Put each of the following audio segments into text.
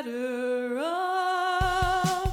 matter of.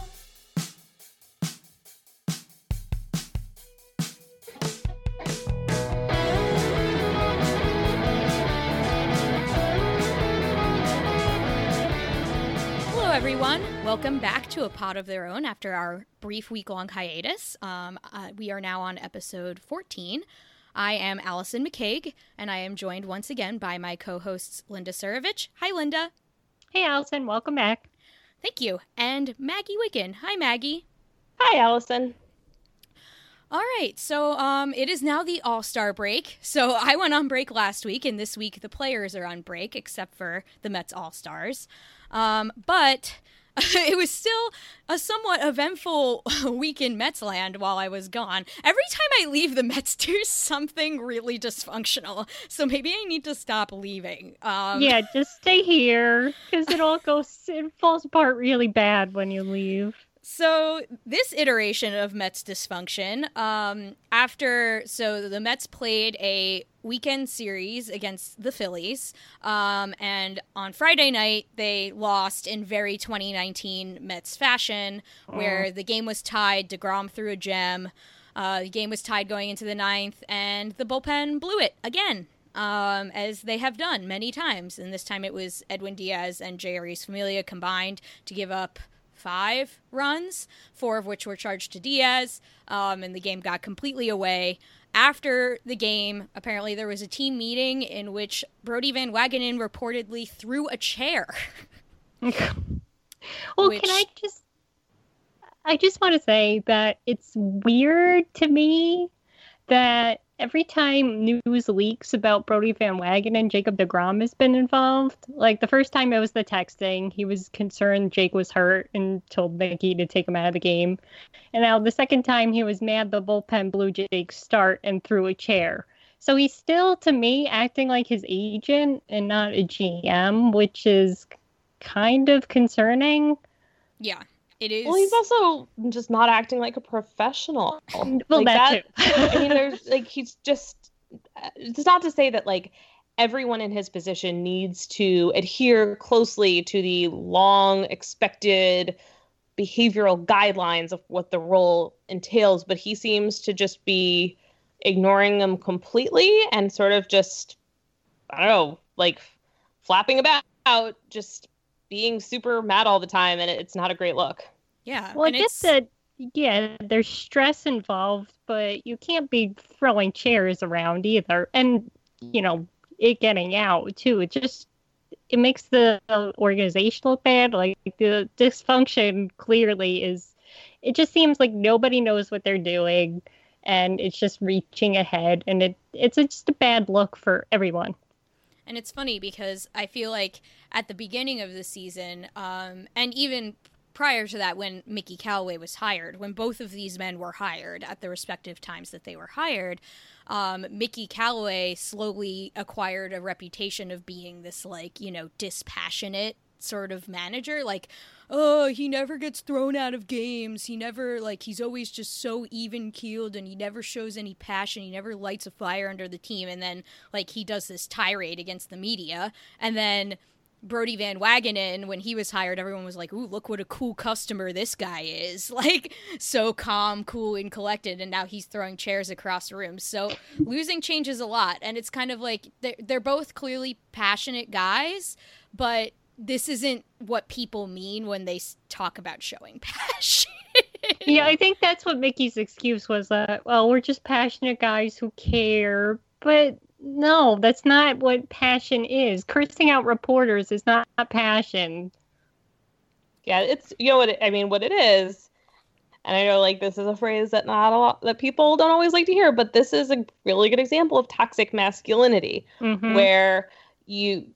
Hello, everyone. Welcome back to A Pod of Their Own after our brief week-long hiatus. We are now on episode 14. I am Allison McCaig, and I am joined once again by my co-hosts Linda Surovich. Hi, Linda. Hey, Allison. Welcome back. Thank you. And Maggie Wiggin. Hi, Maggie. Hi, Allison. All right, so it is now the All-Star break. So I went on break last week, and this week the players are on break, except for the Mets All-Stars. But it was still a somewhat eventful week in Metsland while I was gone. Every time I leave the Mets, there's something really dysfunctional. So maybe I need to stop leaving. Yeah, just stay here, because it falls apart really bad when you leave. So this iteration of Mets dysfunction, the Mets played a weekend series against the Phillies, and on Friday night they lost in very 2019 Mets fashion, where the game was tied. DeGrom threw a gem. The game was tied going into the ninth, and the bullpen blew it again. As they have done many times, and this time it was Edwin Diaz and Jeurys Familia combined to give up 5 runs, 4 of which were charged to Diaz, and the game got completely away. After the game, apparently there was a team meeting in which Brodie Van Wagenen reportedly threw a chair. Well, I just want to say that it's weird to me that every time news leaks about Brodie Van Wagenen, Jacob deGrom has been involved. Like, the first time it was the texting. He was concerned Jake was hurt and told Mickey to take him out of the game. And now the second time he was mad the bullpen blew Jake's start and threw a chair. So he's still, to me, acting like his agent and not a GM, which is kind of concerning. Yeah. It is. Well, he's also just not acting like a professional. Well, like that too. I mean, there's he's just. It's not to say that everyone in his position needs to adhere closely to the long expected behavioral guidelines of what the role entails, but he seems to just be ignoring them completely and sort of just, I don't know, flapping about, just being super mad all the time, and it's not a great look. Yeah. Well, I guess that, there's stress involved, but you can't be throwing chairs around either. And, it getting out, too. It makes the organization look bad. Like, the dysfunction clearly it just seems like nobody knows what they're doing, and it's just reaching ahead, and it's just a bad look for everyone. And it's funny because I feel like at the beginning of the season, and even prior to that when Mickey Callaway was hired, when both of these men were hired at the respective times that they were hired, Mickey Callaway slowly acquired a reputation of being this, dispassionate sort of manager. Oh, he never gets thrown out of games. He never, he's always just so even-keeled, and he never shows any passion. He never lights a fire under the team. And then, he does this tirade against the media. And then Brodie Van Wagenen, when he was hired, everyone was like, ooh, look what a cool customer this guy is. So calm, cool, and collected, and now he's throwing chairs across the room. So losing changes a lot, and it's kind of they're both clearly passionate guys, but this isn't what people mean when they talk about showing passion. Yeah, I think that's what Mickey's excuse was, we're just passionate guys who care, but no, that's not what passion is. Cursing out reporters is not passion. Yeah, it's, what it is, and I know this is a phrase that that people don't always like to hear, but this is a really good example of toxic masculinity, where you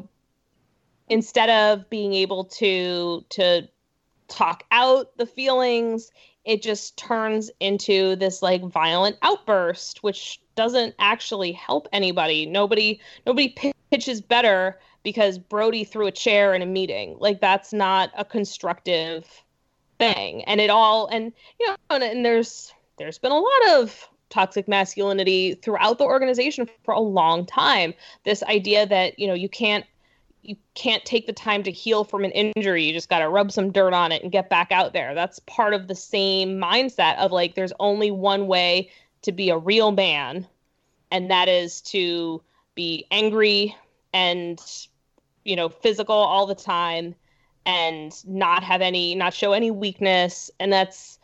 instead of being able to talk out the feelings, it just turns into this violent outburst, which doesn't actually help anybody. Nobody pitches better because Brodie threw a chair in a meeting. That's not a constructive thing. And and there's been a lot of toxic masculinity throughout the organization for a long time. This idea that, you can't you can't take the time to heal from an injury. You just got to rub some dirt on it and get back out there. That's part of the same mindset of like, there's only one way to be a real man, and that is to be angry and, you know, physical all the time and not show any weakness. And it's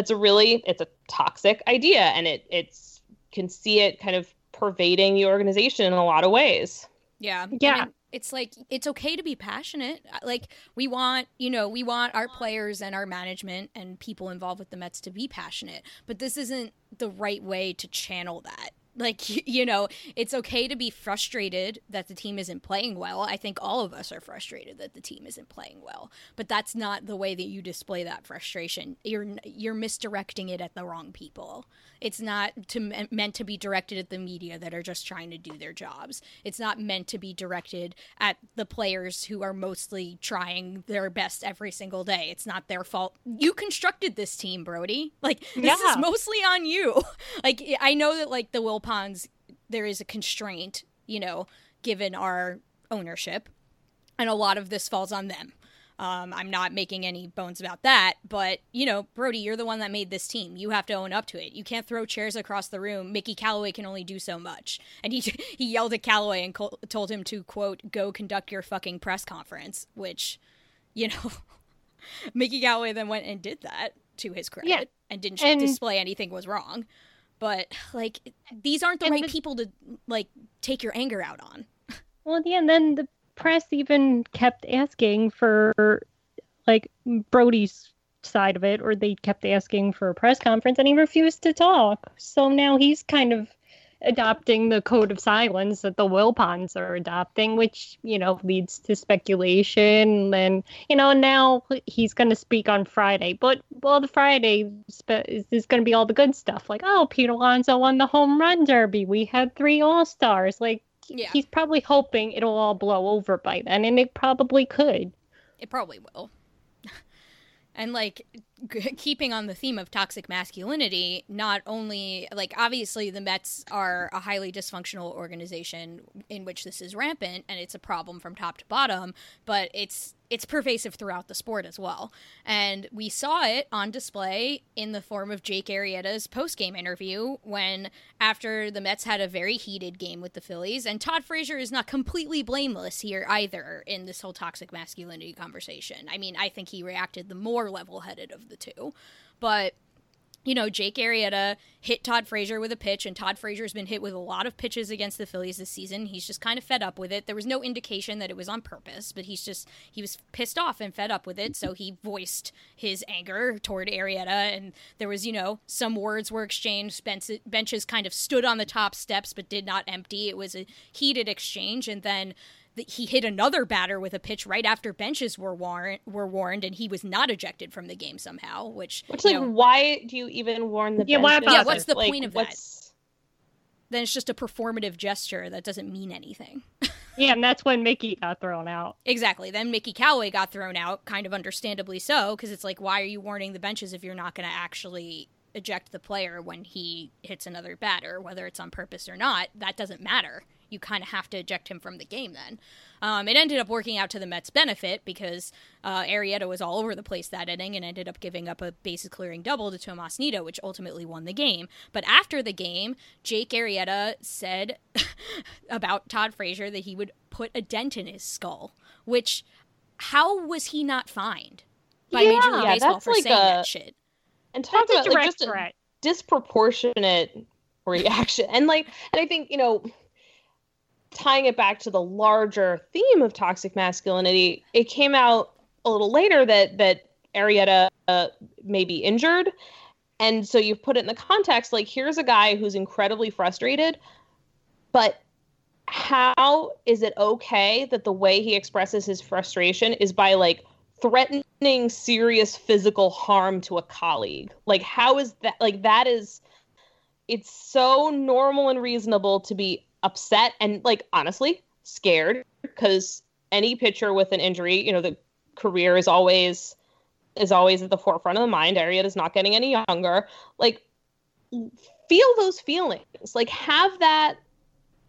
a toxic idea, and it's can see it kind of pervading the organization in a lot of ways. Yeah. Yeah. It's like, it's okay to be passionate. Like, we want our players and our management and people involved with the Mets to be passionate, but this isn't the right way to channel that. Like, you know, it's okay to be frustrated that the team isn't playing well. I think all of us are frustrated that the team isn't playing well, but that's not the way that you display that frustration. You're misdirecting it at the wrong people. It's not meant to be directed at the media that are just trying to do their jobs. It's not meant to be directed at the players who are mostly trying their best every single day. It's not their fault. You constructed this team, Brody. Like, this is mostly on you. Like, I know that, like, the Wilpons, there is a constraint, you know, given our ownership, and a lot of this falls on them. I'm not making any bones about that, but, you know, Brody, you're the one that made this team. You have to own up to it. You can't throw chairs across the room. Mickey Callaway can only do so much. And he yelled at Callaway and told him to, quote, go conduct your fucking press conference, which, you know, Mickey Callaway then went and did that, to his credit, and didn't display anything was wrong. But, like, these aren't the right people to, like, take your anger out on. Well, yeah, and then the press even kept asking for, like, Brody's side of it, or they kept asking for a press conference, and he refused to talk. So now he's kind of adopting the code of silence that the Wilpons are adopting, which, you know, leads to speculation. And, you know, now he's going to speak on Friday. But, well, the Friday is going to be all the good stuff. Like, oh, Pete Alonso won the home run derby. We had 3 All-Stars. Like, he's probably hoping it'll all blow over by then, and it probably could. It probably will. And, like, keeping on the theme of toxic masculinity, not only, like, obviously the Mets are a highly dysfunctional organization in which this is rampant, and it's a problem from top to bottom, but it's pervasive throughout the sport as well. And we saw it on display in the form of Jake Arrieta's post-game interview when, after the Mets had a very heated game with the Phillies, and Todd Frazier is not completely blameless here either in this whole toxic masculinity conversation. I mean, I think he reacted the more level-headed of the two. But, you know, Jake Arrieta hit Todd Frazier with a pitch, and Todd Frazier's been hit with a lot of pitches against the Phillies this season. He's just kind of fed up with it. There was no indication that it was on purpose, but he was pissed off and fed up with it, so he voiced his anger toward Arrieta, and there was, you know, some words were exchanged. Benches kind of stood on the top steps but did not empty. It was a heated exchange, and then he hit another batter with a pitch right after benches were warned, and he was not ejected from the game somehow. Which like, why do you even warn the benches? What's the point of that? Then it's just a performative gesture that doesn't mean anything. Yeah, and that's when Mickey got thrown out. Exactly. Then Mickey Callaway got thrown out, kind of understandably so, because it's like, why are you warning the benches if you're not going to actually eject the player when he hits another batter, whether it's on purpose or not? That doesn't matter. You kind of have to eject him from the game then. It ended up working out to the Mets' benefit because Arrieta was all over the place that inning and ended up giving up a bases-clearing double to Tomas Nido, which ultimately won the game. But after the game, Jake Arrieta said about Todd Frazier that he would put a dent in his skull, which, how was he not fined by Major League Baseball for saying that shit? And talk about, like, just a disproportionate reaction. And I think, you know, tying it back to the larger theme of toxic masculinity, it came out a little later that Arrieta may be injured. And so you've put it in the context, like, here's a guy who's incredibly frustrated, but how is it okay that the way he expresses his frustration is by, like, threatening serious physical harm to a colleague? Like, how is that? Like, that is, it's so normal and reasonable to be upset and, like, honestly scared, because any pitcher with an injury, you know, the career is always at the forefront of the mind. Arrieta's not getting any younger. Like, feel those feelings, like, have that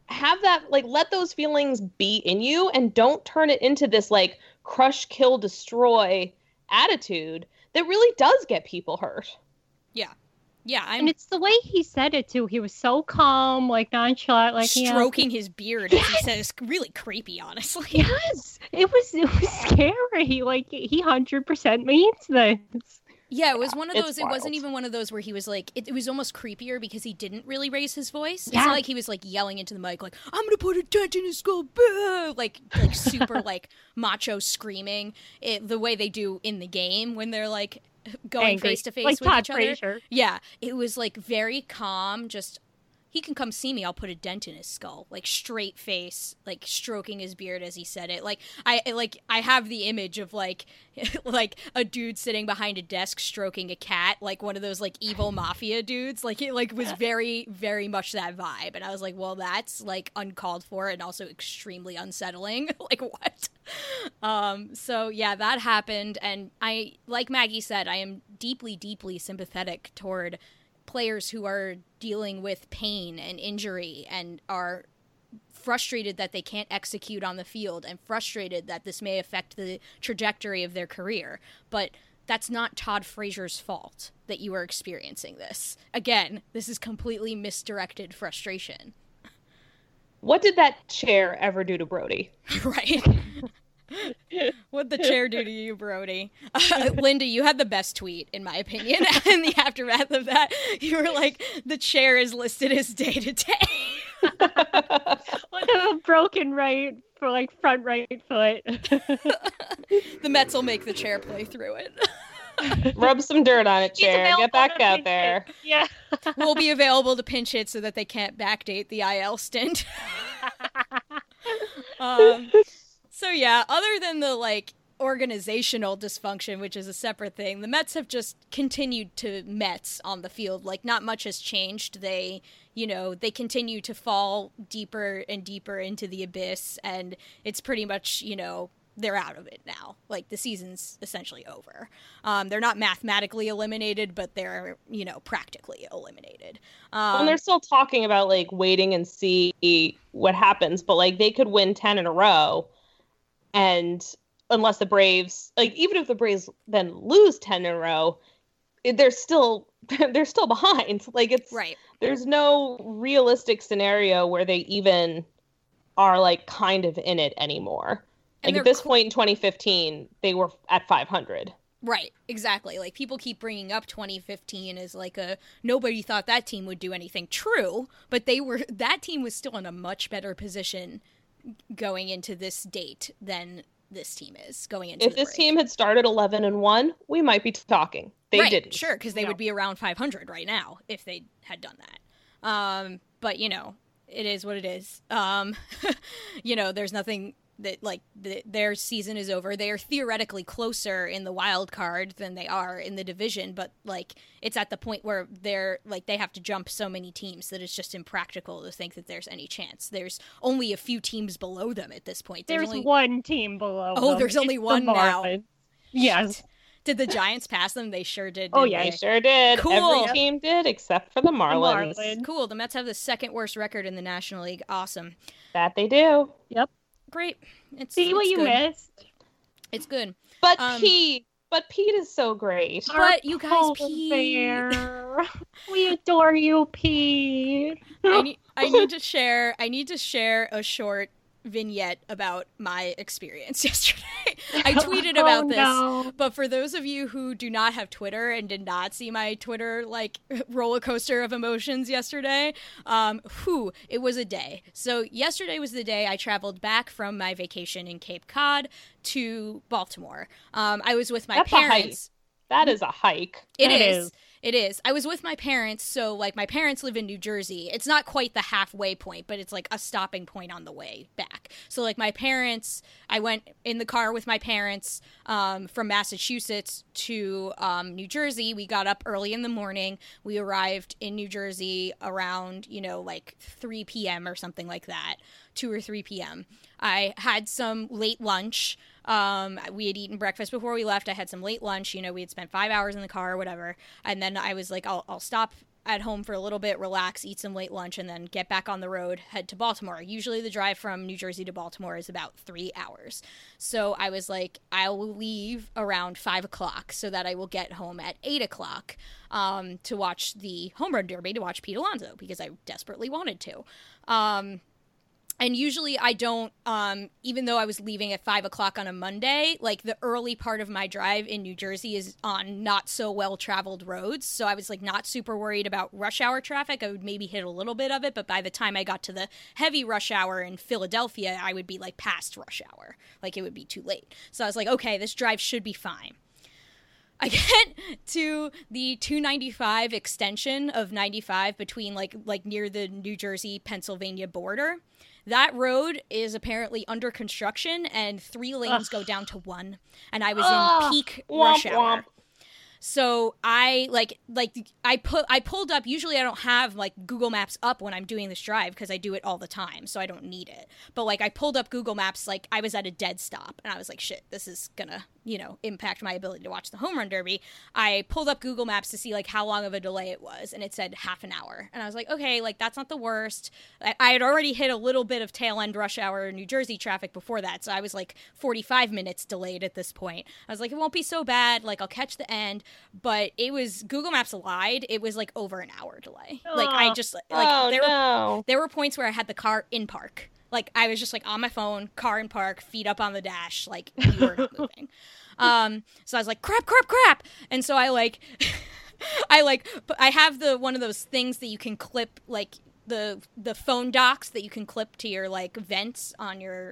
have that, like, let those feelings be in you and don't turn it into this, like, crush, kill, destroy attitude that really does get people hurt. Yeah. Yeah, and it's the way he said it too. He was so calm, like nonchalant, like stroking his beard. Yes! As he said, it's really creepy, honestly. Yes, it was scary. Like he 100% means this. Yeah, it was one of those. It wild. wasn't even one of those where he was like. It was almost creepier because he didn't really raise his voice. Yeah. It's not like he was like yelling into the mic, like "I'm gonna put a dent in his skull," like super like macho screaming. The way they do in the game when they're like going face to face with Todd each other. Frazier. Yeah, it was like very calm. Just he can come see me. I'll put a dent in his skull. Like straight face, like stroking his beard as he said it. Like I have the image of like a dude sitting behind a desk stroking a cat, like one of those like evil mafia dudes. Like it like was very very much that vibe. And I was like, well, that's like uncalled for and also extremely unsettling. Like what? So yeah, that happened, and I, like Maggie said, I am deeply, deeply sympathetic toward players who are dealing with pain and injury and are frustrated that they can't execute on the field and frustrated that this may affect the trajectory of their career. But that's not Todd Frazier's fault that you are experiencing this. Again, this is completely misdirected frustration. What did that chair ever do to Brody? Right. What'd the chair do to you, Brody? Linda, you had the best tweet, in my opinion. In the aftermath of that, you were like, the chair is listed as day-to-day. With a broken right for like front right foot. The Mets will make the chair play through it. Rub some dirt on it, chair. Get back out there. Yeah. We'll be available to pinch hit so that they can't backdate the IL stint. So yeah, other than the like organizational dysfunction, which is a separate thing, the Mets have just continued to Mets on the field. Like not much has changed. They continue to fall deeper and deeper into the abyss, and it's pretty much, they're out of it now. Like the season's essentially over. They're not mathematically eliminated, but they're, practically eliminated. And they're still talking about like waiting and see what happens, but like they could win 10 in a row. And unless the Braves, like even if the Braves then lose 10 in a row, they're still behind. Like it's right. There's no realistic scenario where they even are like kind of in it anymore. Like at this point in 2015, they were at 500. Right, exactly. Like people keep bringing up 2015 as like nobody thought that team would do anything. True, but that team was still in a much better position going into this date than this team is going into. If this team had started 11-1, we might be talking. They didn't. Sure, because they would be around 500 right now if they had done that. But it is what it is. There's nothing that like their season is over. They are theoretically closer in the wild card than they are in the division, but like it's at the point where they're like they have to jump so many teams that it's just impractical to think that there's any chance. There's only a few teams below them at this point. There's only one team below them. Oh, there's only one now. Yes. Did the Giants pass them? They sure did. Oh yeah, they sure did. Cool. Every team did except for the Marlins. Cool. The Mets have the second worst record in the National League. Awesome. That they do. Yep. Great. See what you missed. It's good. But Pete is so great. But you guys, Pete. We adore you, Pete. I need to share a short vignette about my experience yesterday. I tweeted about this, but for those of you who do not have Twitter and did not see my Twitter like roller coaster of emotions yesterday, it was a day. So yesterday was the day I traveled back from my vacation in Cape Cod to Baltimore. I was with my parents. That is a hike. It is. It is. I was with my parents, so, like, my parents live in New Jersey. It's not quite the halfway point, but it's, like, a stopping point on the way back. So, like, I went in the car with my parents from Massachusetts to New Jersey. We got up early in the morning. We arrived in New Jersey around, 3 p.m. or something like that, 2 or 3 p.m. I had some late lunch. We had eaten breakfast before we left. I had some late lunch. We had spent 5 hours in the car or whatever. And then I was like, I'll stop at home for a little bit, relax, eat some late lunch, and then get back on the road, head to Baltimore. Usually the drive from New Jersey to Baltimore is about 3 hours. So I was like, I will leave around 5 o'clock so that I will get home at 8 o'clock to watch the Home Run Derby, to watch Pete Alonso, because I desperately wanted to. And usually I don't, even though I was leaving at 5 o'clock on a Monday, like the early part of my drive in New Jersey is on not so well-traveled roads. So I was like not super worried about rush hour traffic. I would maybe hit a little bit of it, but by the time I got to the heavy rush hour in Philadelphia, I would be like past rush hour. Like it would be too late. So I was like, okay, this drive should be fine. I get to the 295 extension of 95 between like near the New Jersey-Pennsylvania border. That road is apparently under construction, and 3 lanes go down to 1. And I was in peak rush hour. So I I pulled up. Usually I don't have like Google Maps up when I'm doing this drive because I do it all the time, so I don't need it. But like I pulled up Google Maps, like I was at a dead stop, and I was like, shit, this is gonna impact my ability to watch the Home Run Derby. I pulled up Google Maps to see like how long of a delay it was, and it said half an hour. And I was like, okay, like that's not the worst. I had already hit a little bit of tail end rush hour New Jersey traffic before that, so I was like 45 minutes delayed at this point. I was like, it won't be so bad. Like I'll catch the end. But it was, Google Maps lied. It was like over an hour delay. Like I just there were points where I had the car in park. Like I was just like on my phone, car in park, feet up on the dash, like we were not moving. So I was like, crap. And so I have one of those things that you can clip, like the phone docks that you can clip to your like vents on your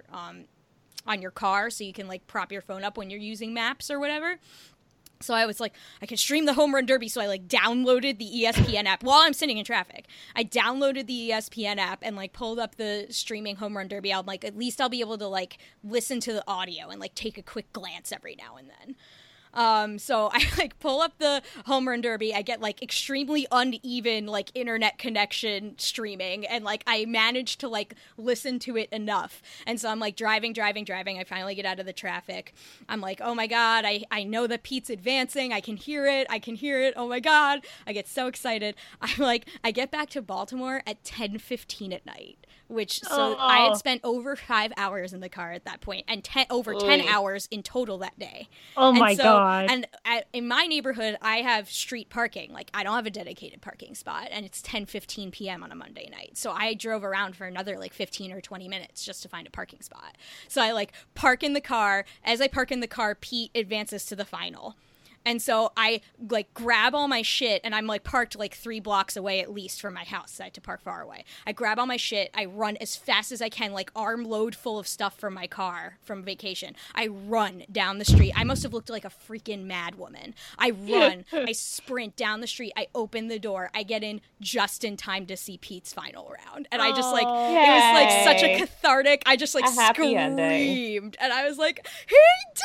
car, so you can like prop your phone up when you're using maps or whatever. So I was like, I can stream the Home Run Derby. So I like downloaded the ESPN app while I'm sitting in traffic. I downloaded the ESPN app and like pulled up the streaming Home Run Derby. I'm like, at least I'll be able to like listen to the audio and like take a quick glance every now and then. So I like pull up the Home Run Derby. I get like extremely uneven like internet connection streaming, and like I managed to like listen to it enough. And so I'm like driving. I finally get out of the traffic. I'm like, oh my God, I know that Pete's advancing. I can hear it. Oh my God. I get so excited. I get back to Baltimore at 10:15 at night. I had spent over 5 hours in the car at that point, and 10 hours in total that day. Oh my God. And in my neighborhood, I have street parking. Like, I don't have a dedicated parking spot, and it's 10:15 p.m. on a Monday night. So I drove around for another, like, 15 or 20 minutes just to find a parking spot. So I, like, park in the car. As I park in the car, Pete advances to the final. And so I, like, grab all my shit, and I'm, like, parked, like, 3 blocks away at least from my house. So I had to park far away. I grab all my shit. I run as fast as I can, like, arm load full of stuff from my car from vacation. I run down the street. I must have looked like a freaking mad woman. I run. I sprint down the street. I open the door. I get in just in time to see Pete's final round. And I just, like, Yay. it was, like, such a cathartic. I just, like, screamed. Ending. And I was like, he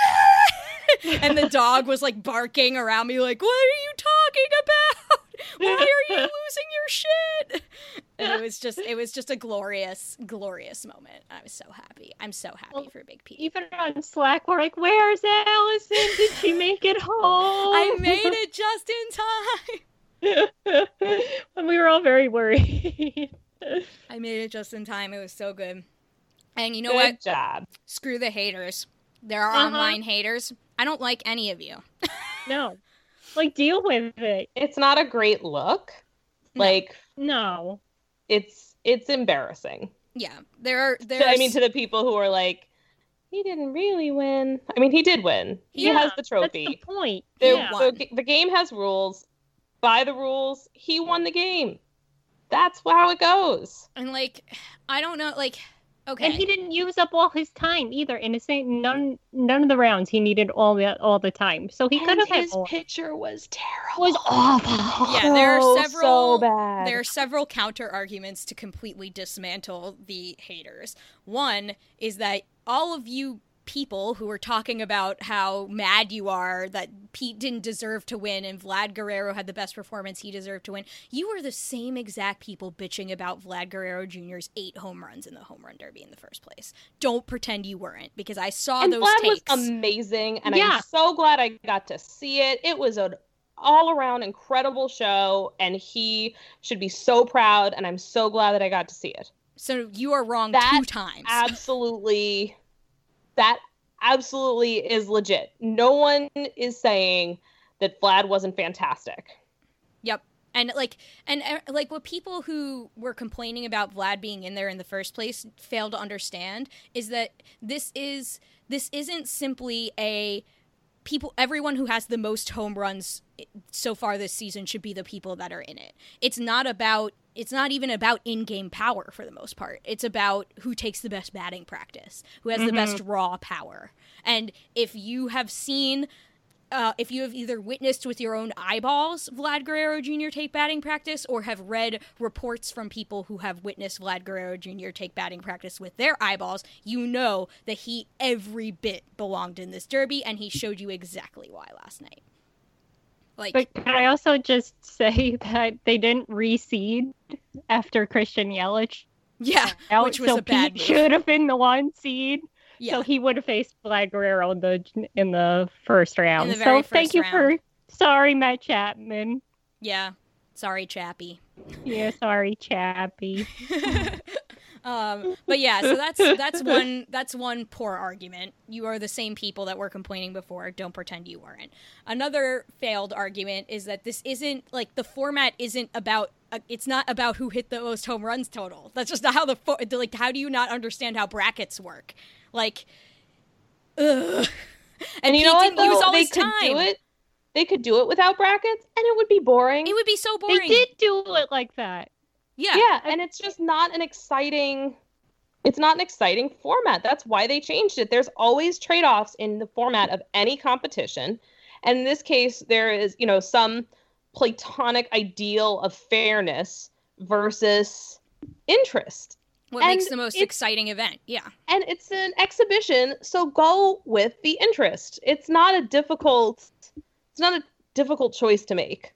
did! And the dog was, like, barking around me like, what are you talking about? Why are you losing your shit? And it was just a glorious moment. I was so happy. I'm so happy for Big Pete. Even on Slack, we're like, where's Allison? Did she make it home? I made it just in time. And we were all very worried. I made it just in time. It was so good. And you know Good what? Good job. Screw the haters. There are online haters. I don't like any of you. No. Like, deal with it. It's not a great look. Like, no. It's embarrassing. Yeah. There's to the people who are like, he didn't really win. I mean, he did win. He has the trophy. That's the point. The game has rules. By the rules, he won the game. That's how it goes. And, like, I don't know, like... Okay. And he didn't use up all his time either. In a sense, none of the rounds he needed all the time. So he could have had his pitcher was terrible. Was awful. Yeah, there are several so bad. There are several counter arguments to completely dismantle the haters. One is that all of you people who are talking about how mad you are that Pete didn't deserve to win and Vlad Guerrero had the best performance, he deserved to win. You are the same exact people bitching about Vlad Guerrero Jr.'s 8 home runs in the Home Run Derby in the first place. Don't pretend you weren't, because I saw those Vlad takes. Was amazing, and I'm so glad I got to see it. It was an all around incredible show, and he should be so proud, and I'm so glad that I got to see it. So you are wrong That 2 times. That absolutely is legit. No one is saying that Vlad wasn't fantastic. Yep. And what people who were complaining about Vlad being in there in the first place fail to understand is that this isn't simply everyone who has the most home runs so far this season should be the people that are in it. It's not even about in-game power for the most part. It's about who takes the best batting practice, who has the best raw power. And if you have seen, if you have either witnessed with your own eyeballs Vlad Guerrero Jr. take batting practice, or have read reports from people who have witnessed Vlad Guerrero Jr. take batting practice with their eyeballs, you know that he every bit belonged in this derby, and he showed you exactly why last night. But can I also just say that they didn't reseed after Christian Yelich? Yeah, which was a bad move. Should have been the 1 seed. Yeah. So he would have faced Vlad Guerrero in the first round. Thank you round. Sorry, Matt Chapman. Yeah. Sorry, Chappie. Yeah, sorry, Chappie. But yeah, so that's one poor argument. You are the same people that were complaining before. Don't pretend you weren't. Another failed argument is that this isn't the format isn't about. It's not about who hit the most home runs total. That's just not how how do you not understand how brackets work? Ugh. And you know what? They could do it without brackets, and it would be boring. It would be so boring. They did do it like that. Yeah, and it's just not an exciting format. That's why they changed it. There's always trade-offs in the format of any competition. And in this case, there is, some platonic ideal of fairness versus interest. What makes the most exciting event? Yeah. And it's an exhibition, so go with the interest. It's not a difficult choice to make.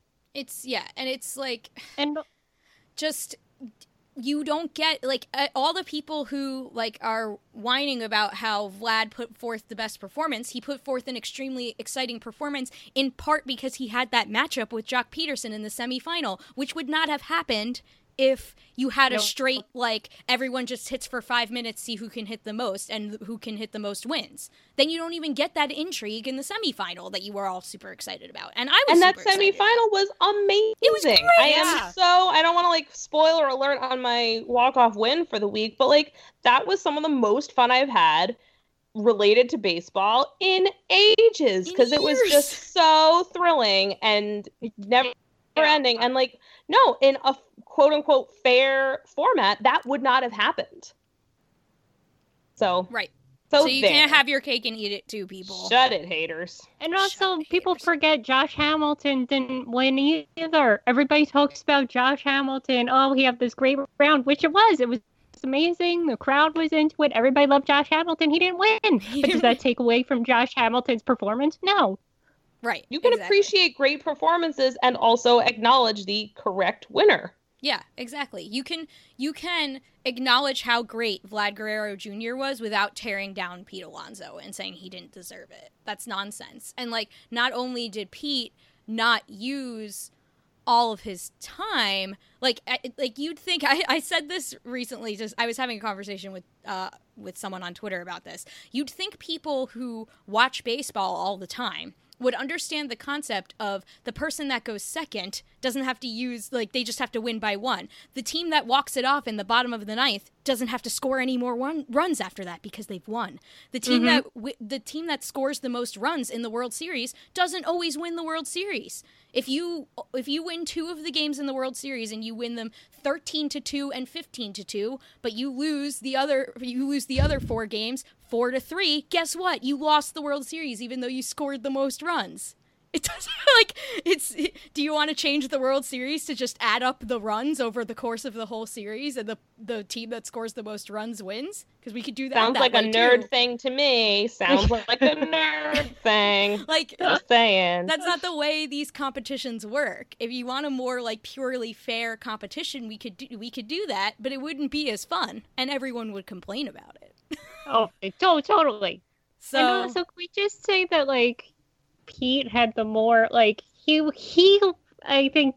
Just you don't get all the people who are whining about how Vlad put forth the best performance. He put forth an extremely exciting performance in part because he had that matchup with Jock Peterson in the semifinal, which would not have happened if you had a straight everyone just hits for 5 minutes, see who can hit the most, and who can hit the most wins. Then you don't even get that intrigue in the semifinal that you were all super excited about. And I was and that super excited. Semifinal was amazing. It was great. I don't want to spoiler alert on my walk-off win for the week, but that was some of the most fun I've had related to baseball in ages, because it was just so thrilling and never ending. And no, in a quote-unquote fair format, that would not have happened. So right. So you can't have your cake and eat it too, people. Shut it, haters. And also, people forget Josh Hamilton didn't win either. Everybody talks about Josh Hamilton. Oh, he had this great round, which it was. It was amazing. The crowd was into it. Everybody loved Josh Hamilton. He didn't win. But does that take away from Josh Hamilton's performance? No. Right. You can appreciate great performances and also acknowledge the correct winner. Yeah, exactly. You can acknowledge how great Vlad Guerrero Jr. was without tearing down Pete Alonso and saying he didn't deserve it. That's nonsense. And not only did Pete not use all of his time, you'd think I said this recently. Just I was having a conversation with someone on Twitter about this. You'd think people who watch baseball all the time would understand the concept of the person that goes second doesn't have to use, they just have to win by 1. The team that walks it off in the bottom of the 9th doesn't have to score any more runs after that because they've won. The team that scores the most runs in the World Series doesn't always win the World Series. If you win 2 of the games in the World Series and you win them 13-2 and 15-2, but you lose the other 4 games 4-3, guess what? You lost the World Series even though you scored the most runs. It doesn't do you want to change the World Series to just add up the runs over the course of the whole series and the team that scores the most runs wins? Because we could do that. Sounds like a nerd thing to me. Sounds like a nerd thing. Just saying. That's not the way these competitions work. If you want a more purely fair competition, we could do that, but it wouldn't be as fun, and everyone would complain about it. Oh, totally. So, and also, can we just say that Pete had the more I think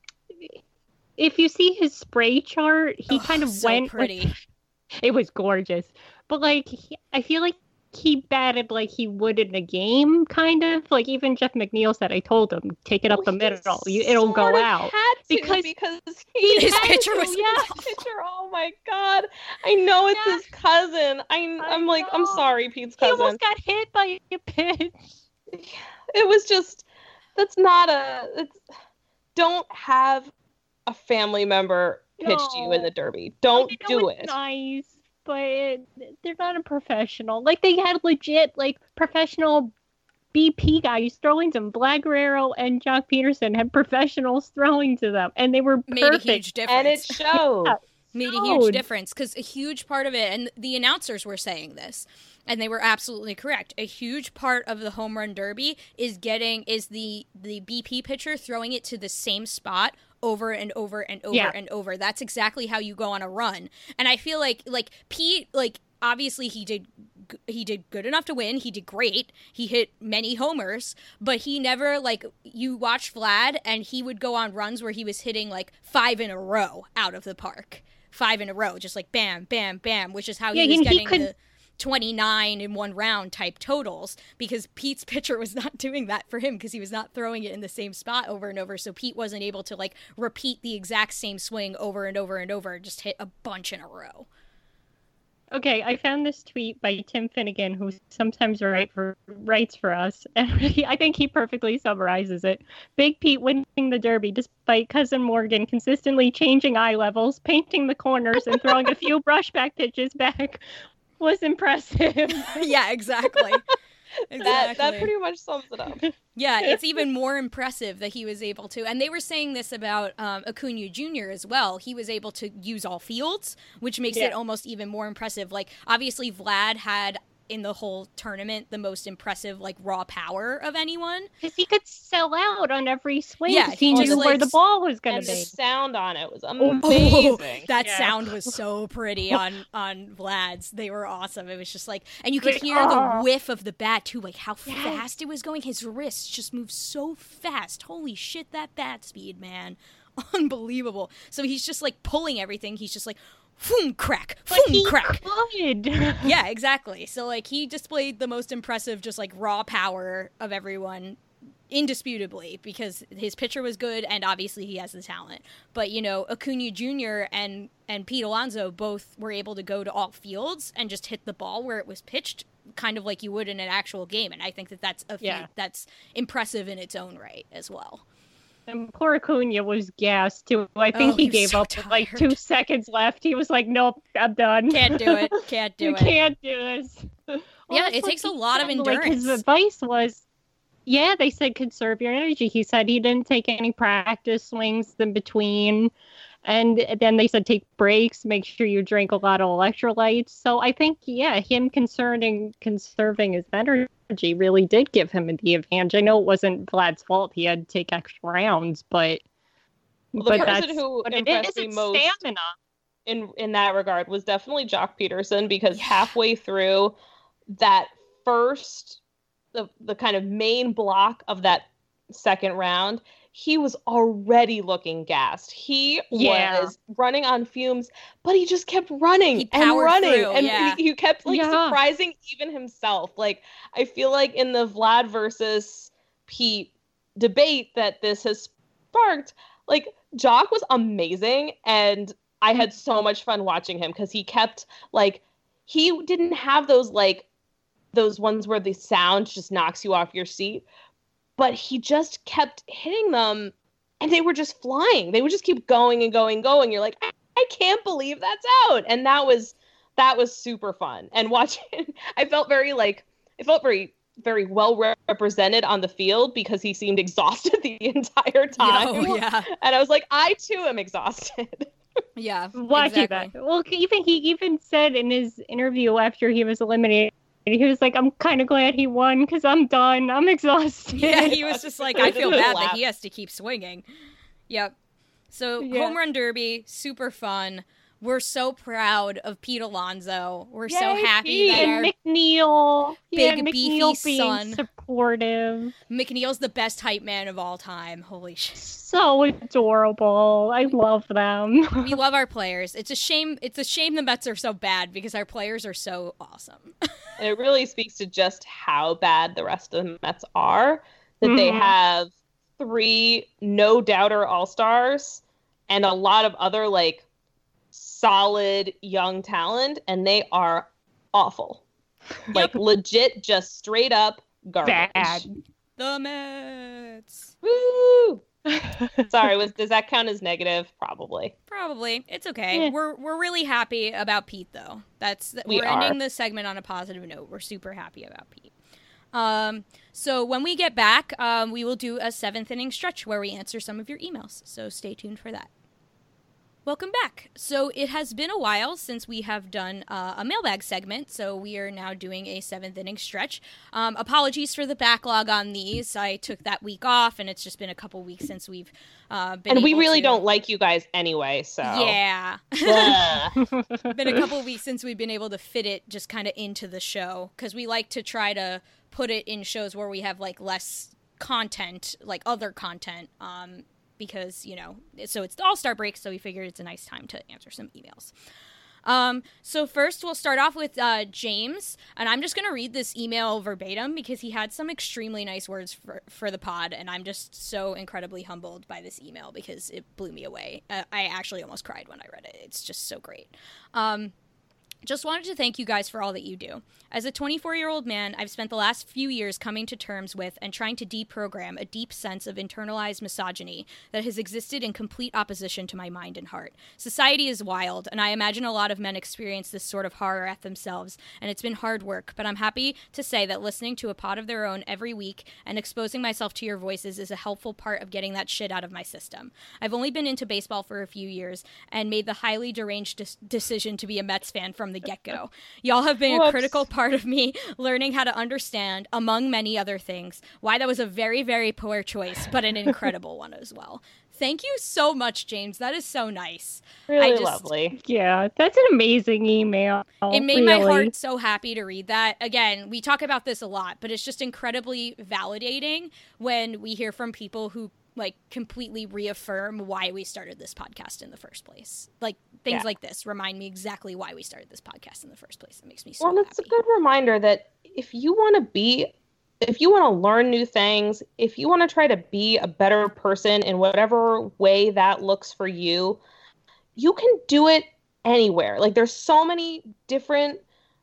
if you see his spray chart, he kind of so went pretty. with, it was gorgeous. But like I feel like he batted like he would in a game, kind of. Like even Jeff McNeil said, I told him, take it up the middle. It'll go out. Because his had pitcher to, was yeah. pitcher. Oh my god! I know it's Yeah. his cousin. I'm like, I'm know. sorry, Pete's He cousin. almost got hit by a pitch. It was just, that's not don't have a family member pitch to you in the Derby. Don't I know do it's it. nice, but they're not a professional. Like they had legit like professional BP guys throwing to them. Vlad Guerrero and Jock Peterson had professionals throwing to them, and they were Made a perfect. huge difference. And it showed. Yeah. Made a huge showed. difference because a huge part of it, and the announcers were saying this, and they were absolutely correct. A huge part of the home run derby is the BP pitcher throwing it to the same spot over and over and over Yeah. and over. That's exactly how you go on a run. And I feel like Pete, like obviously he did good enough to win. He did great. He hit many homers, but he never, like, you watch Vlad and he would go on runs where he was hitting like 5 in a row out of the park. 5 in a row, just like bam, bam, bam, which is how he was getting the 29 in one round type totals, because Pete's pitcher was not doing that for him because he was not throwing it in the same spot over and over. So Pete wasn't able to like repeat the exact same swing over and over and over, just hit a bunch in a row. Okay, I found this tweet by Tim Finnegan, who sometimes writes for us, and I think he perfectly summarizes it. Big Pete winning the Derby despite Cousin Morgan consistently changing eye levels, painting the corners, and throwing a few brushback pitches back was impressive. Yeah, exactly. That pretty much sums it up. Yeah, it's even more impressive that he was able to. And they were saying this about Acuna Jr. as well. He was able to use all fields, which makes it almost even more impressive. Like, obviously, Vlad had, in the whole tournament, the most impressive, like, raw power of anyone. Because he could sell out on every swing. Yeah, he just, knew like, where the ball was going And to the be. sound on it was Oh, amazing. that Yeah. sound was so pretty on Vlad's. They were awesome. It was just like, and you could hear the whiff of the bat too, like how fast it was going. His wrists just moved so fast. Holy shit, that bat speed, man. Unbelievable. So he's just like pulling everything. He's just like, boom, crack, boom, crack. Could. Yeah, exactly. So like he displayed the most impressive, just like raw power of everyone, indisputably, because his pitcher was good and obviously he has the talent. But you know, Acuna Jr. and Pete Alonso both were able to go to all fields and just hit the ball where it was pitched, kind of like you would in an actual game. And I think that that's that's impressive in its own right as well. And poor Acuna was gassed too. I think he was gave so up with like tired. 2 seconds left. He was like, "Nope, I'm done. Can't do it. Can't do You it. can't do this." Well, Yeah, that's it what takes a he lot of said. Like, his endurance. advice was, yeah, they said conserve your energy. He said he didn't take any practice swings in between. And then they said take breaks, make sure you drink a lot of electrolytes. So I think, yeah, him concerning conserving his energy really did give him the advantage. I know it wasn't Vlad's fault. He had to take extra rounds, but The but person that's who what it impressed is. me It's most stamina. in that regard was definitely Jock Peterson, because halfway through that first, the kind of main block of that second round, he was already looking gassed. He was running on fumes, but he just kept running He and powered running. through, And yeah. he kept like Yeah. surprising even himself. Like, I feel like in the Vlad versus Pete debate that this has sparked, like, Jock was amazing, and I had so much fun watching him because he kept, like, he didn't have those ones where the sound just knocks you off your seat, but he just kept hitting them and they were just flying. They would just keep going and going and going. You're like, I can't believe that's out. And that was super fun. And watching, it felt very very well represented on the field, because he seemed exhausted the entire time. Oh, yeah. And I was like, I too am exhausted. Yeah. Watching exactly. that. Well, he even said in his interview after he was eliminated, he was like, I'm kind of glad he won because I'm done. I'm exhausted. Yeah, he was just like, I feel bad that Laugh. he has to keep swinging. Yep. So, Yeah. Home Run Derby, super fun. We're so proud of Pete Alonso. We're so Yay, happy Pete. that And our McNeil. big, McNeil beefy being son. supportive. McNeil's the best hype man of all time. Holy shit. So adorable. I love them. We love our players. It's a shame the Mets are so bad because our players are so awesome. And it really speaks to just how bad the rest of the Mets are, that they have 3 no-doubter all-stars and a lot of other, like, solid young talent, and they are awful. Like, legit, just straight up garbage. Bad. The Mets. Woo! Sorry, does that count as negative? Probably. Probably. It's okay. Yeah. We're really happy about Pete though. We we're are. ending the segment on a positive note. We're super happy about Pete. So when we get back, we will do a 7th inning stretch where we answer some of your emails. So stay tuned for that. Welcome back. So it has been a while since we have done a mailbag segment, so we are now doing a 7th inning stretch. Apologies for the backlog on these. I took that week off, and it's just been a couple weeks since we've been And we able really to- don't like you guys anyway, so. Yeah. Ugh. Been a couple weeks since we've been able to fit it just kind of into the show, because we like to try to put it in shows where we have like less content, like other content, because, you know, so it's the All-Star break, so we figured it's a nice time to answer some emails. So first we'll start off with James, and I'm just going to read this email verbatim because he had some extremely nice words for the pod, and I'm just so incredibly humbled by this email because it blew me away. I actually almost cried when I read it. It's just so great. Just wanted to thank you guys for all that you do. As a 24-year-old man, I've spent the last few years coming to terms with and trying to deprogram a deep sense of internalized misogyny that has existed in complete opposition to my mind and heart. Society is wild, and I imagine a lot of men experience this sort of horror at themselves, and it's been hard work, but I'm happy to say that listening to a pod of their own every week and exposing myself to your voices is a helpful part of getting that shit out of my system. I've only been into baseball for a few years and made the highly deranged decision to be a Mets fan from the get-go. Y'all have been a critical part of me learning how to understand, among many other things, why that was a very, very poor choice, but an incredible one as well. Thank you so much, James. That is so nice. Really lovely. Yeah, that's an amazing email. It made my heart so happy to read that. Again, we talk about this a lot, but it's just incredibly validating when we hear from people who like completely reaffirm why we started this podcast in the first place. Like things like this remind me exactly why we started this podcast in the first place. It makes me so happy. Well, it's a good reminder that if you want to learn new things, if you want to try to be a better person in whatever way that looks for you, you can do it anywhere. Like there's so many different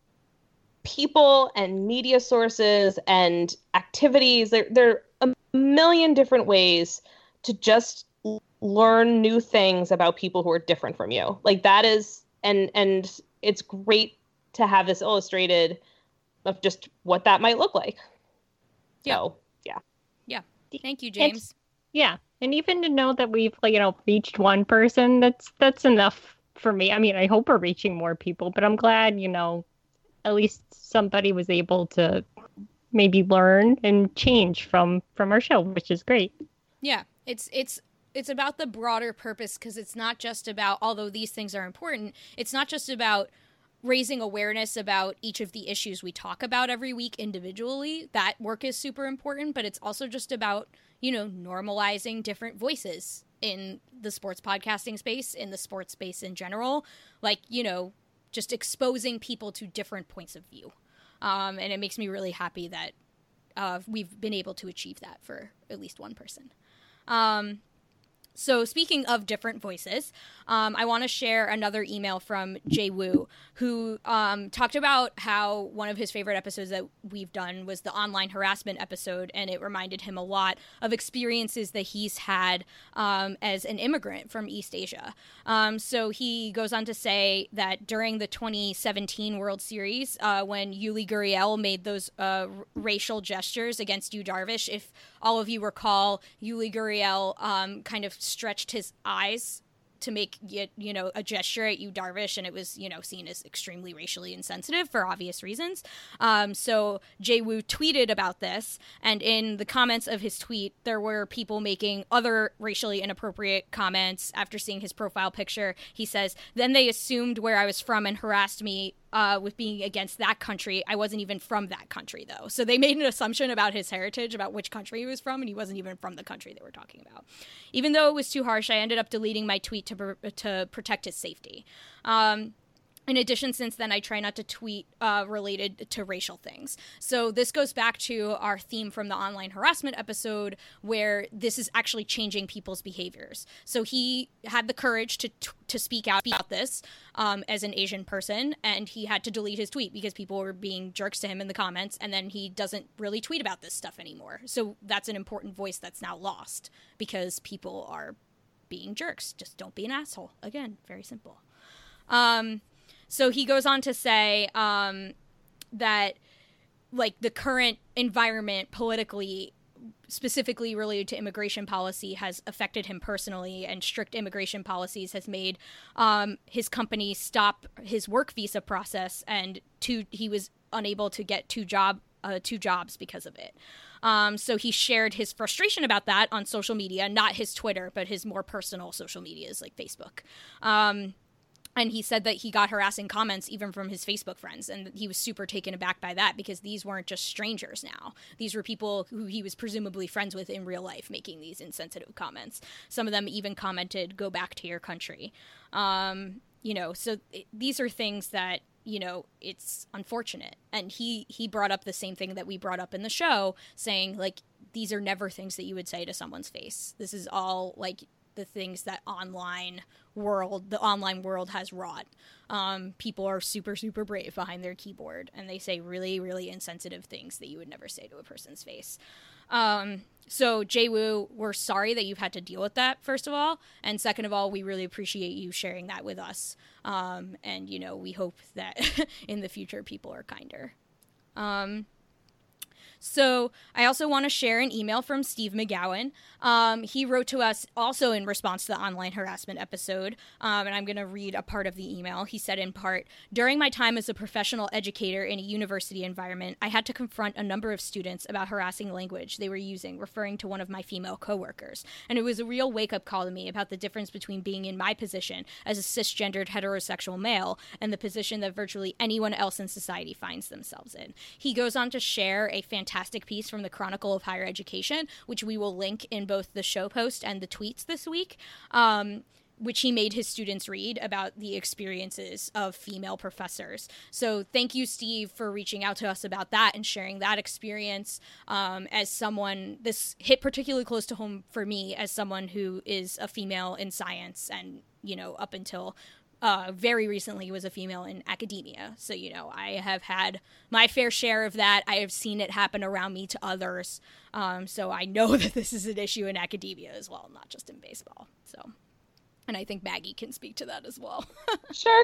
people and media sources and activities. There are a million different ways to just learn new things about people who are different from you. Like that is, and it's great to have this illustrated of just what that might look like. Yeah. So, yeah. Yeah. Thank you, James. Yeah. And even to know that we've, like, you know, reached one person, that's enough for me. I mean, I hope we're reaching more people, but I'm glad, you know, at least somebody was able to maybe learn and change from our show, which is great. Yeah. It's about the broader purpose, because it's not just about, although these things are important, it's not just about raising awareness about each of the issues we talk about every week individually. That work is super important, but it's also just about, you know, normalizing different voices in the sports podcasting space, in the sports space in general. Like, you know, just exposing people to different points of view. And it makes me really happy that we've been able to achieve that for at least one person. So speaking of different voices, I want to share another email from Jay Wu, who talked about how one of his favorite episodes that we've done was the online harassment episode, and it reminded him a lot of experiences that he's had as an immigrant from East Asia. So he goes on to say that during the 2017 World Series, when Yuli Gurriel made those racial gestures against Yu Darvish, if all of you recall, Yuli Gurriel kind of stretched his eyes to make a gesture at Yu Darvish, and it was seen as extremely racially insensitive for obvious reasons. So Jay Woo tweeted about this, and in the comments of his tweet, there were people making other racially inappropriate comments after seeing his profile picture. He says, "Then they assumed where I was from and harassed me with being against that country. I wasn't even from that country, though." So they made an assumption about his heritage, about which country he was from, and he wasn't even from the country they were talking about. Even though it was too harsh, I ended up deleting my tweet to protect his safety. In addition, since then, I try not to tweet related to racial things. So this goes back to our theme from the online harassment episode, where this is actually changing people's behaviors. So he had the courage to speak out about this as an Asian person, and he had to delete his tweet because people were being jerks to him in the comments, and then he doesn't really tweet about this stuff anymore. So that's an important voice that's now lost because people are being jerks. Just don't be an asshole. Again, very simple. So he goes on to say that, like, the current environment politically, specifically related to immigration policy, has affected him personally, and strict immigration policies has made his company stop his work visa process, and he was unable to get two jobs because of it. So he shared his frustration about that on social media, not his Twitter, but his more personal social medias like Facebook. And he said that he got harassing comments even from his Facebook friends, and he was super taken aback by that because these weren't just strangers now. These were people who he was presumably friends with in real life making these insensitive comments. Some of them even commented, "Go back to your country." These are things that, it's unfortunate. And he brought up the same thing that we brought up in the show, saying, like, these are never things that you would say to someone's face. This is all, like, the things that the online world has wrought. People are super, super brave behind their keyboard, and they say really, really insensitive things that you would never say to a person's face. So Jay Woo, we're sorry that you've had to deal with that, first of all. And second of all, we really appreciate you sharing that with us. And, we hope that in the future people are kinder. So I also want to share an email from Steve McGowan. He wrote to us also in response to the online harassment episode, and I'm going to read a part of the email. He said in part, "During my time as a professional educator in a university environment, I had to confront a number of students about harassing language they were using, referring to one of my female coworkers. And it was a real wake-up call to me about the difference between being in my position as a cisgendered heterosexual male and the position that virtually anyone else in society finds themselves in." He goes on to share a fantastic piece from the Chronicle of Higher Education, which we will link in both the show post and the tweets this week, which he made his students read about the experiences of female professors. So thank you, Steve, for reaching out to us about that and sharing that experience. As someone, this hit particularly close to home for me as someone who is a female in science and, up until very recently was a female in academia. So, I have had my fair share of that. I have seen it happen around me to others. So I know that this is an issue in academia as well, not just in baseball. So, and I think Maggie can speak to that as well. Sure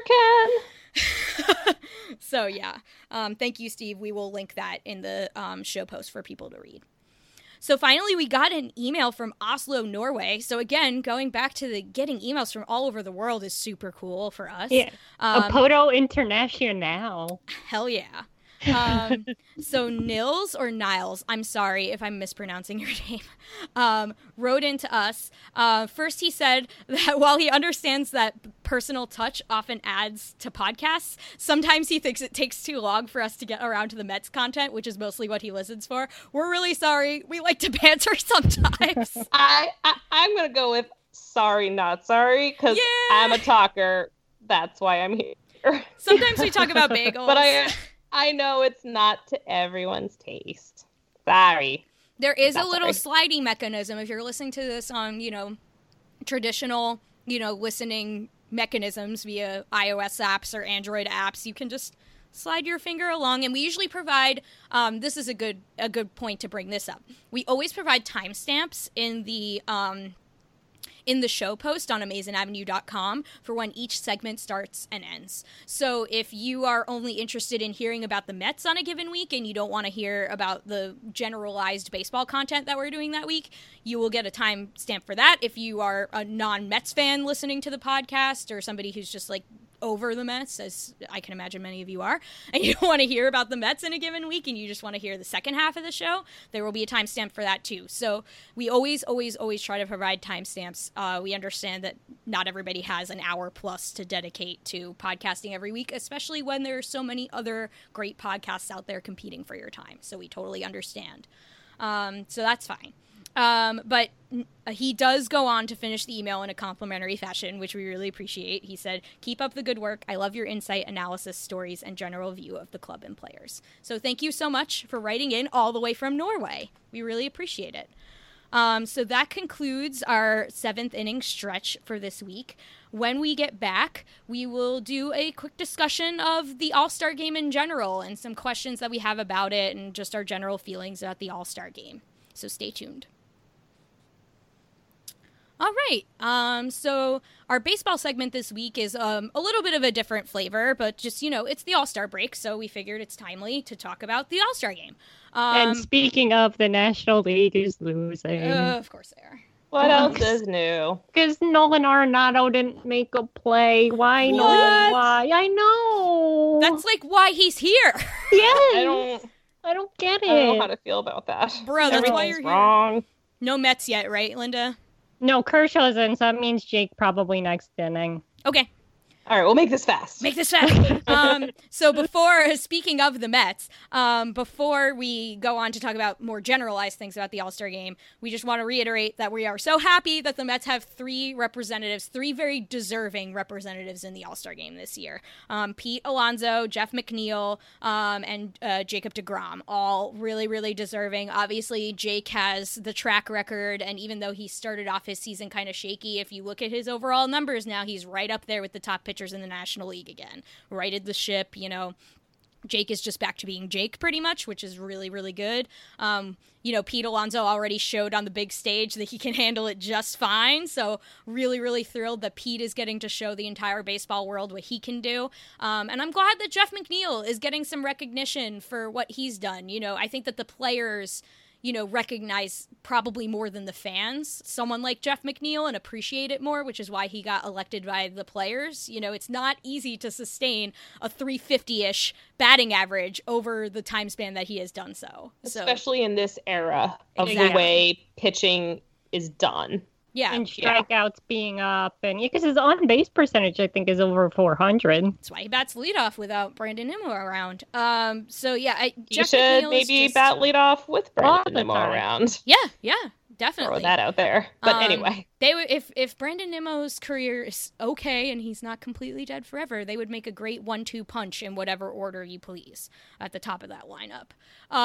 can. So, yeah. Thank you, Steve. We will link that in the show post for people to read. So finally, we got an email from Oslo, Norway. So again, going back to the getting emails from all over the world is super cool for us. Yeah, Apoto International. Hell yeah. So Nils or Niles, I'm sorry if I'm mispronouncing your name, wrote into us. First, he said that while he understands that personal touch often adds to podcasts, sometimes he thinks it takes too long for us to get around to the Mets content, which is mostly what he listens for. We're really sorry. We like to banter sometimes. I'm going to go with sorry, not sorry, because I'm a talker. That's why I'm here. Sometimes we talk about bagels. But I know it's not to everyone's taste. Sorry. There is a little sliding mechanism. If you're listening to this on, traditional, listening mechanisms via iOS apps or Android apps, you can just slide your finger along. And we usually provide, this is a good point to bring this up. We always provide timestamps in the in the show post on AmazingAvenue.com for when each segment starts and ends. So if you are only interested in hearing about the Mets on a given week and you don't want to hear about the generalized baseball content that we're doing that week, you will get a timestamp for that. If you are a non-Mets fan listening to the podcast or somebody who's just like over the Mets, as I can imagine many of you are, and you don't want to hear about the Mets in a given week and you just want to hear the second half of the show, there will be a timestamp for that too. So we always try to provide timestamps. We understand that not everybody has an hour plus to dedicate to podcasting every week, especially when there are so many other great podcasts out there competing for your time. So we totally understand. So that's fine. But he does go on to finish the email in a complimentary fashion, which we really appreciate. He said, "Keep up the good work. I love your insight, analysis, stories, and general view of the club and players." So thank you so much for writing in all the way from Norway. We really appreciate it. So that concludes our 7th inning stretch for this week. When we get back, we will do a quick discussion of the All-Star Game in general and some questions that we have about it and just our general feelings about the All-Star Game. So stay tuned. All right, so our baseball segment this week is a little bit of a different flavor, but just, it's the All-Star break, so we figured it's timely to talk about the All-Star Game. And speaking of, the National League is losing. Of course they are. What else is new? Because Nolan Arenado didn't make a play. Why, What? Nolan? Why? I know. That's like why he's here. Yes. I don't get it. I don't know how to feel about that. Bro, that's why you're Everything's here. wrong. No Mets yet, right, Linda? No, Kershaw's in, so that means Jake probably next inning. Okay. All right, we'll make this fast. Make this fast. So speaking of the Mets, before we go on to talk about more generalized things about the All-Star Game, we just want to reiterate that we are so happy that the Mets have 3 very deserving representatives in the All-Star Game this year. Pete Alonso, Jeff McNeil, and Jacob deGrom, all really, really deserving. Obviously, Jake has the track record, and even though he started off his season kind of shaky, if you look at his overall numbers now, he's right up there with the top pitchers in the National League again. Righted the ship, Jake is just back to being Jake pretty much, which is really, really good. Pete Alonso already showed on the big stage that he can handle it just fine. So really, really thrilled that Pete is getting to show the entire baseball world what he can do. And I'm glad that Jeff McNeil is getting some recognition for what he's done. I think that the players recognize probably more than the fans someone like Jeff McNeil and appreciate it more, which is why he got elected by the players. It's not easy to sustain a 350-ish batting average over the time span that he has done so. Especially in this era of Exactly. the way pitching is done. Yeah. And strikeouts being up. And because his on-base percentage, I think, is over 400. That's why he bats leadoff without Brandon Nimmo around. You Jeff should McNeil maybe is just... bat leadoff with All Brandon the Nimmo time. around. Yeah, definitely. Throw that out there. But anyway. They would, if Brandon Nimmo's career is okay and he's not completely dead forever, they would make a great 1-2 punch in whatever order you please at the top of that lineup.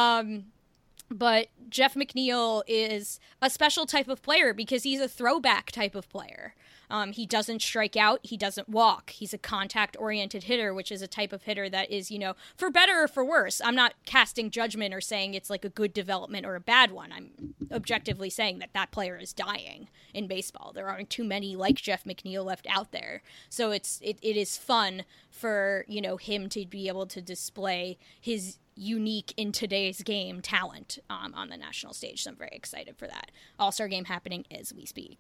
But Jeff McNeil is a special type of player because he's a throwback type of player. He doesn't strike out. He doesn't walk. He's a contact-oriented hitter, which is a type of hitter that is, for better or for worse. I'm not casting judgment or saying it's like a good development or a bad one. I'm objectively saying that player is dying in baseball. There aren't too many like Jeff McNeil left out there. So it is fun for, him to be able to display his unique in today's game talent on the national stage. So I'm very excited for that. All-Star Game happening as we speak.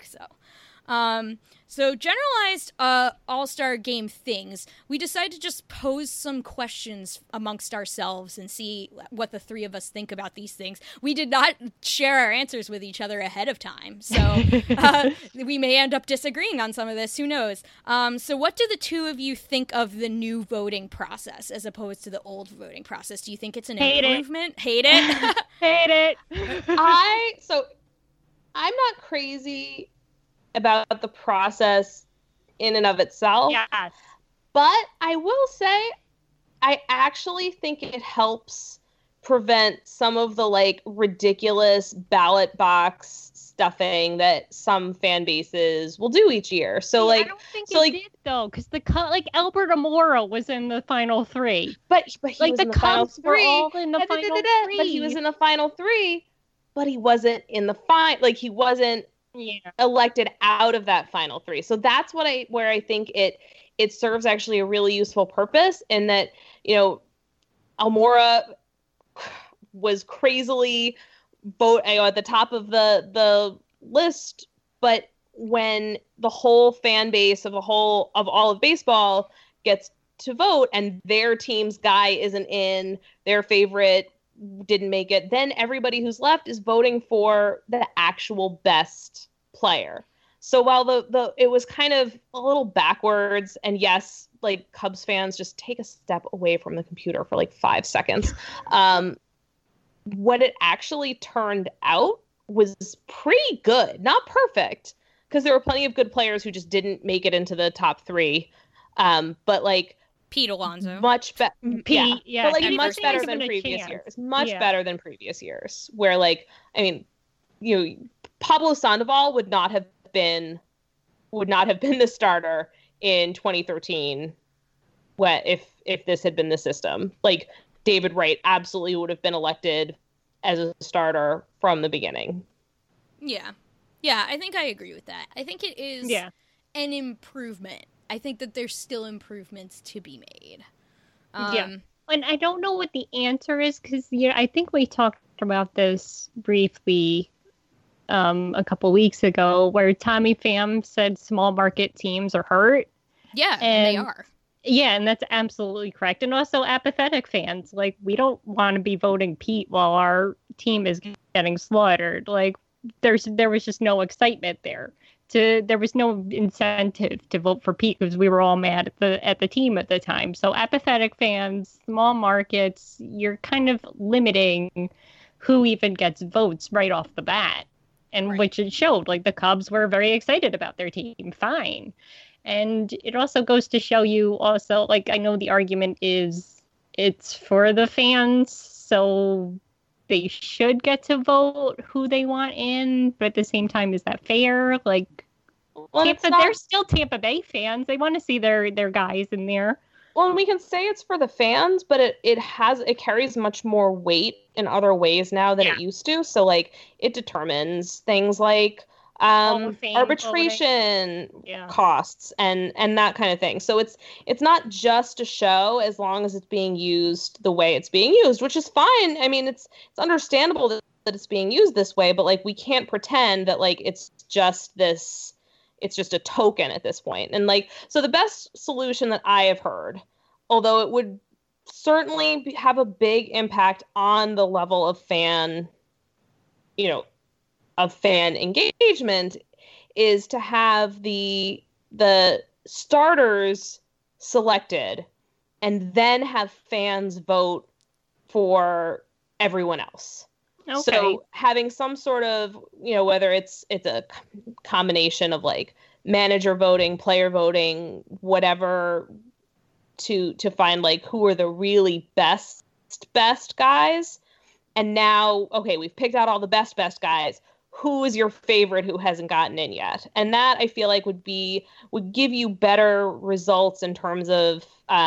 So generalized All-Star Game things, we decided to just pose some questions amongst ourselves and see what the 3 of us think about these things. We did not share our answers with each other ahead of time, so we may end up disagreeing on some of this. Who knows? So what do the 2 of you think of the new voting process as opposed to the old voting process? Do you think it's an improvement? Hate it? Hate it. I'm not crazy about the process in and of itself. Yes. But I will say, I actually think it helps prevent some of the ridiculous ballot box stuffing that some fan bases will do each year. So I don't think it did though, because Albert Amora was in the final 3. But he was in the final Cubs were 3. all in the final 3. But he was in the final 3. But he wasn't in the final. He wasn't elected out of that final three. So that's where I think it serves actually a really useful purpose, in that, Almora was crazily at the top of the list, but when the whole fan base of all of baseball gets to vote and their team's guy isn't in, their favorite didn't make it, then everybody who's left is voting for the actual best player. So while it was kind of a little backwards, and yes, like, Cubs fans, just take a step away from the computer for like 5 seconds. What it actually turned out was pretty good. Not perfect, because there were plenty of good players who just didn't make it into the top three. But like Pete Alonso, much better. Yeah, but like much better than previous years. Much better than previous years, where, like, I mean, Pablo Sandoval would not have been the starter in 2013 if this had been the system. Like, David Wright absolutely would have been elected as a starter from the beginning. Yeah, I think I agree with that. I think it is an improvement. I think that there's still improvements to be made. And I don't know what the answer is, because I think we talked about this briefly a couple weeks ago, where Tommy Pham said small market teams are hurt. Yeah, and they are. Yeah, and that's absolutely correct. And also apathetic fans, like, we don't want to be voting Pete while our team is getting slaughtered. Like, there was just no excitement there. There was no incentive to vote for Pete, because we were all mad at the team at the time. So apathetic fans, small markets, you're kind of limiting who even gets votes right off the bat. And which it showed, like, the Cubs were very excited about their team. Fine. And it also goes to show you also, like, I know the argument is it's for the fans, so they should get to vote who they want in, but at the same time, is that fair? Like, they're still Tampa Bay fans. They want to see their guys in there. Well, we can say it's for the fans, but it carries much more weight in other ways now than it used to. So, like, it determines things like arbitration costs and that kind of thing. So it's not just a show, as long as it's being used the way it's being used, which is fine. I mean, it's understandable that it's being used this way, but, like, we can't pretend that, like, it's just a token at this point. And, like, so the best solution that I have heard, although it would certainly have a big impact on the level of fan engagement, is to have the starters selected and then have fans vote for everyone else. Okay. So having some sort of, whether it's a combination of, like, manager voting, player voting, whatever, to find, like, who are the really best guys. And now, okay, we've picked out all the best guys. Who is your favorite who hasn't gotten in yet? And that, I feel like, would give you better results in terms of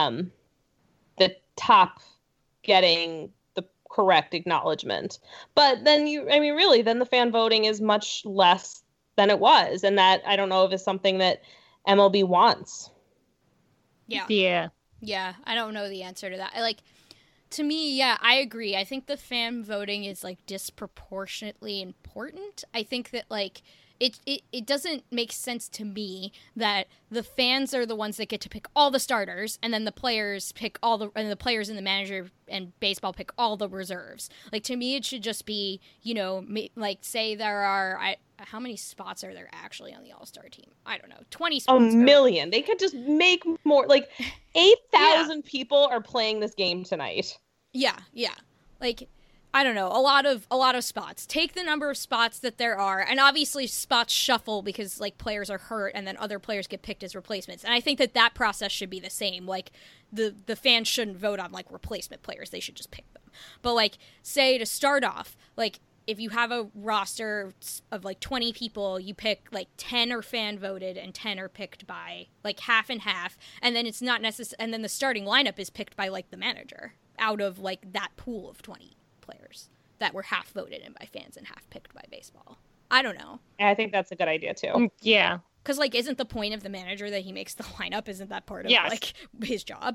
the top getting the correct acknowledgement. But then then the fan voting is much less than it was. And that, I don't know if it's something that MLB wants. Yeah. I don't know the answer to that. To me, I agree. I think the fan voting is, like, disproportionately important. I think that, like, it doesn't make sense to me that the fans are the ones that get to pick all the starters, and then the players and the players and the manager and baseball pick all the reserves. Like, to me, it should just be, like, say there are how many spots are there actually on the All-Star team? I don't know, 20 spots. A million. They could just make more. Like, 8,000 people are playing this game tonight. Yeah. Like, I don't know, a lot of spots. Take the number of spots that there are, and obviously spots shuffle because, like, players are hurt and then other players get picked as replacements. And I think that process should be the same. Like, the fans shouldn't vote on, like, replacement players. They should just pick them. But, like, say to start off, like, if you have a roster of, like, 20 people, you pick, like, 10 are fan voted and 10 are picked by, like, half and half. And then it's not and then the starting lineup is picked by, like, the manager out of, like, that pool of 20 players that were half voted in by fans and half picked by baseball. I don't know. I think that's a good idea too. Yeah. Because, like, isn't the point of the manager that he makes the lineup? Isn't that part of, Yes. like, his job?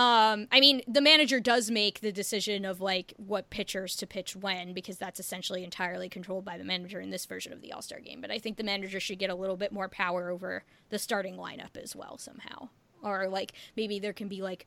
I mean, the manager does make the decision of, like, what pitchers to pitch when, because that's essentially entirely controlled by the manager in this version of the All-Star Game. But I think the manager should get a little bit more power over the starting lineup as well, somehow. Or, like, maybe there can be, like,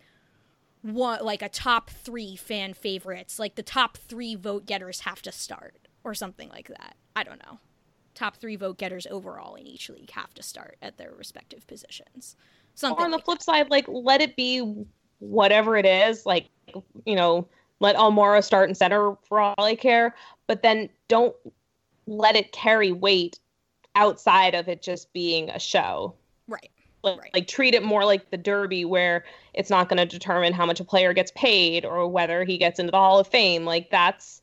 one, like, a top 3 fan favorites. Like, the top 3 vote getters have to start, or something like that. I don't know. Top 3 vote getters overall in each league have to start at their respective positions. Something Or on the like flip that. side, like, let it be whatever it is. Like, you know, let Almora start in center for all I care, but then don't let it carry weight outside of it just being a show. Right. Like treat it more like the Derby, where it's not going to determine how much a player gets paid or whether he gets into the Hall of Fame. Like, that's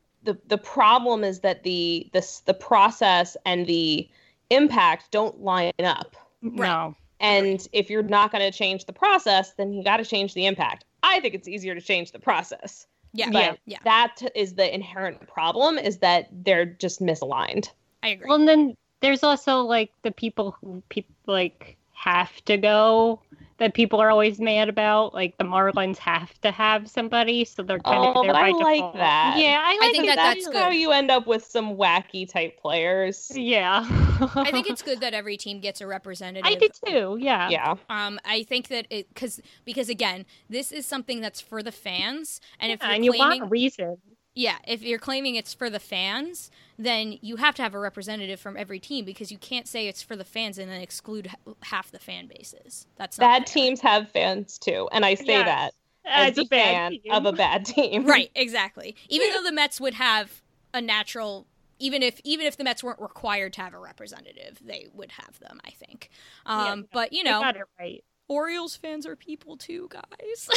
the problem, is that the process and the impact don't line up. No. And if you're not going to change the process, then you got to change the impact. I think it's easier to change the process. Yeah. But Yeah. that is the inherent problem, is that they're just misaligned. I agree. Well, and then there's also like the people who like have to go, that people are always mad about. Like the Marlins have to have somebody, so they're kind of there but by I like default. that. Yeah, I like think that. that's how good. you end up with some wacky type players. Yeah. I think it's good that every team gets a representative. I do too. Yeah. Yeah. I think that because again, this is something that's for the fans, and if Yeah, you're and you claiming, want a reason. yeah, if you're claiming it's for the fans, then you have to have a representative from every team, because you can't say it's for the fans and then exclude half the fan bases. That's not Bad fair. teams have fans too, and I say Yes. that as It's a a bad fan team. of a bad team. Right, exactly. Even though the Mets would have a natural, even if the Mets weren't required to have a representative, they would have them, I think. But you They know, got it right. Orioles fans are people too, guys.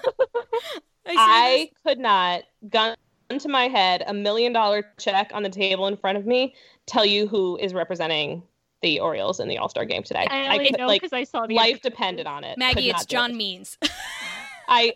I could not, gun to my head, $1 million check on the table in front of me, tell you who is representing the Orioles in the All-Star game today. I only could, know like, because I saw the life depended on it. Maggie, Could it's not do John it. Means. I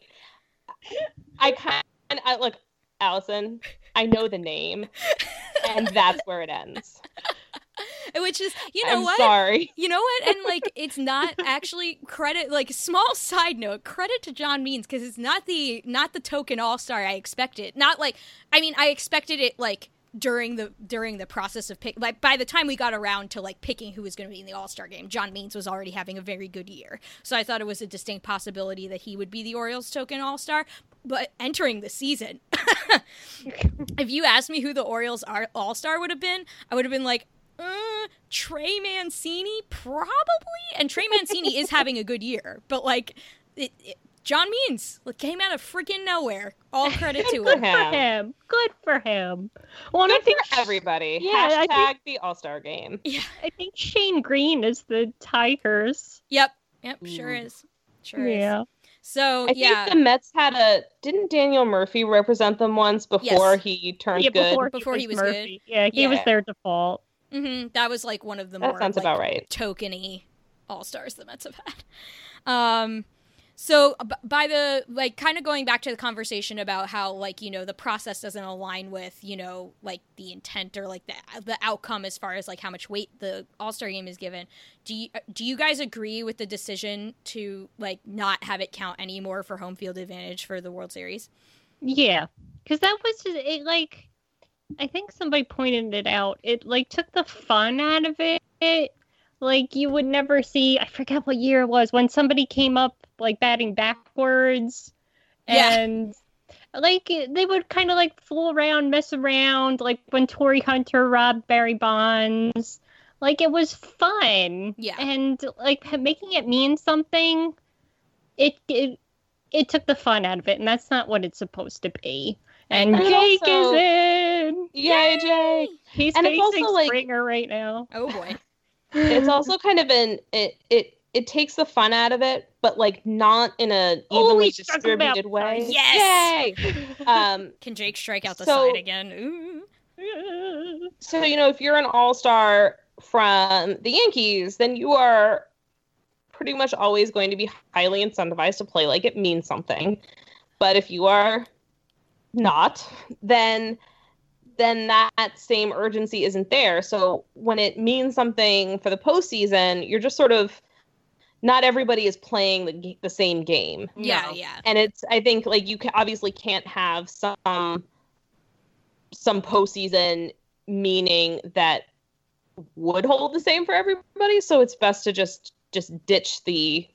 look, Allison, I know the name, and that's where it ends. Which is, you know I'm what? sorry. You know what? And like, it's not actually credit. Like, small side note, credit to John Means, because it's not the token All-Star I expected. Not like, I mean, I expected it like during the process of pick. Like, by the time we got around to like picking who was going to be in the All-Star game, John Means was already having a very good year. So I thought it was a distinct possibility that he would be the Orioles token All-Star. But entering the season, if you asked me who the Orioles All-Star would have been, I would have been like, Trey Mancini, probably. And Trey Mancini is having a good year, but like, John Means came out of freaking nowhere. All credit to Good him. for For him. him. Good for him. Well, and Good I think for everybody. Yeah, I Hashtag the All-Star game. I think Shane Green is the Tigers. Yep, sure is. Sure is. Yeah. So I yeah, think the Mets didn't Daniel Murphy represent them once before Yes. he turned Yeah, good? Before he was Murphy. Yeah, he was Yeah. their default. that was like one of the That more sounds like, about right. tokeny All-Stars the Mets have had. So by the, like, kind of going back to the conversation about how, like, you know, the process doesn't align with, you know, like the intent or like the outcome as far as like how much weight the All-Star game is given. Do you guys agree with the decision to like not have it count anymore for home field advantage for the World Series? Yeah, because that was just it. Like, I think somebody pointed it out. It like took the fun out of it. Like, you would never see. I forget what year it was when somebody came up like batting backwards, Yeah. and like they would kind of like fool around, mess around. Like when Torrey Hunter robbed Barry Bonds. Like, it was fun. Yeah. And like making it mean something. It took the fun out of it, and that's not what it's supposed to be. And And Jake also- is in. Yay, Jake! He's And it's facing also, like- Springer right now. Oh boy. It's also kind of it takes the fun out of it, but like not in a Oh, evenly we struck him out. distributed way. Yes! Yay! Can Jake strike out the So- side again? Ooh. So, you know, if you're an all-star from the Yankees, then you are pretty much always going to be highly incentivized to play like it means something. But if you are not, then then that same urgency isn't there. So when it means something for the postseason, you're just sort of, not everybody is playing the same game. Yeah. And I think like you obviously can't have some postseason meaning that would hold the same for everybody. So it's best to just ditch the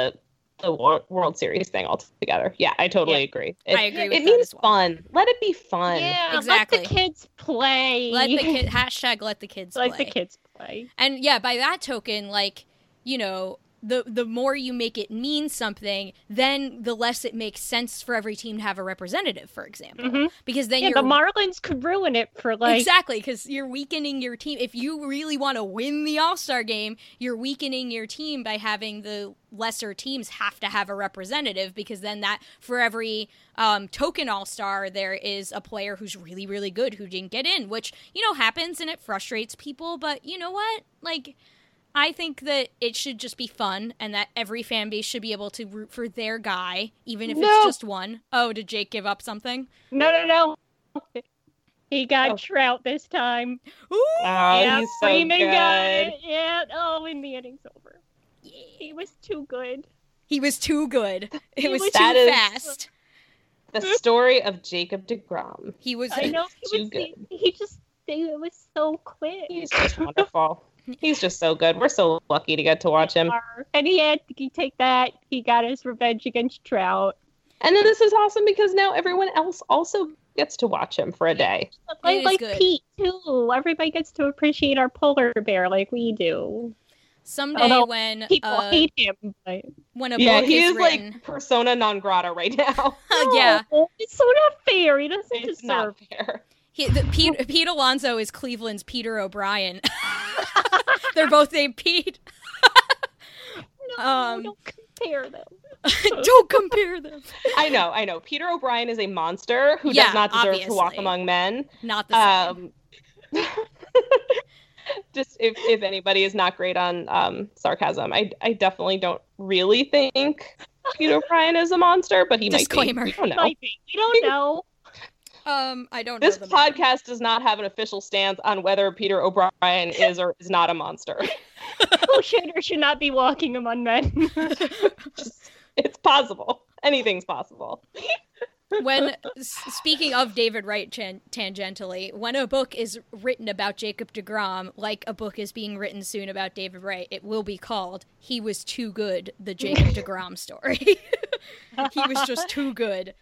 World Series thing altogether. Yeah, I totally agree. I agree with it that means as well. fun. Let it be fun. Yeah, Exactly. let the kids play. Let the kids play. Let the kids play. And yeah, by that token, like, you know, the more you make it mean something, then the less it makes sense for every team to have a representative, for example. Mhm. Because then Yeah, you're the Marlins could ruin it for like exactly, because you're weakening your team. If you really want to win the All-Star game, you're weakening your team by having the lesser teams have to have a representative, because then that for every token All-Star, there is a player who's really, really good who didn't get in, which, you know, happens and it frustrates people. But you know what? Like, I think that it should just be fun, and that every fan base should be able to root for their guy, even if it's just one. Oh, did Jake give up something? No. He got Trout this time. Ooh! Yeah, he's so Freeman good. got it. Yeah. Oh, and the inning's over. Yeah. He was too good. He was too good. It was That too is- fast. The story of Jacob deGrom. He was. I know Too good. it was so quick. He's just wonderful. He's just so good. We're so lucky to get to watch him. And he take that. He got his revenge against Trout. And then this is awesome because now everyone else also gets to watch him for a day. is Like good. Pete too. Everybody gets to appreciate our polar bear like we do. Someday Although when People hate him, but when a Yeah, book he is is written, like persona non grata right now. yeah, No, it's so not fair. He doesn't It's deserve. not fair. Pete Alonso is Cleveland's Peter O'Brien. They're both named Pete. No, don't compare them. Don't compare them. I know. Peter O'Brien is a monster who Yeah, does not deserve to walk obviously. among men. Not the same. Just if anybody is not great on sarcasm, I definitely don't really think Peter O'Brien is a monster, but he Disclaimer. might be. We don't know. Might be. We don't know. I don't This know the man. podcast does not have an official stance on whether Peter O'Brien is or is not a monster. Who should or should not be walking among men? It's possible. Anything's possible. When speaking of David Wright tangentially, when a book is written about Jacob deGrom, like a book is being written soon about David Wright, it will be called "He Was Too Good: The Jacob deGrom Story." He was just too good.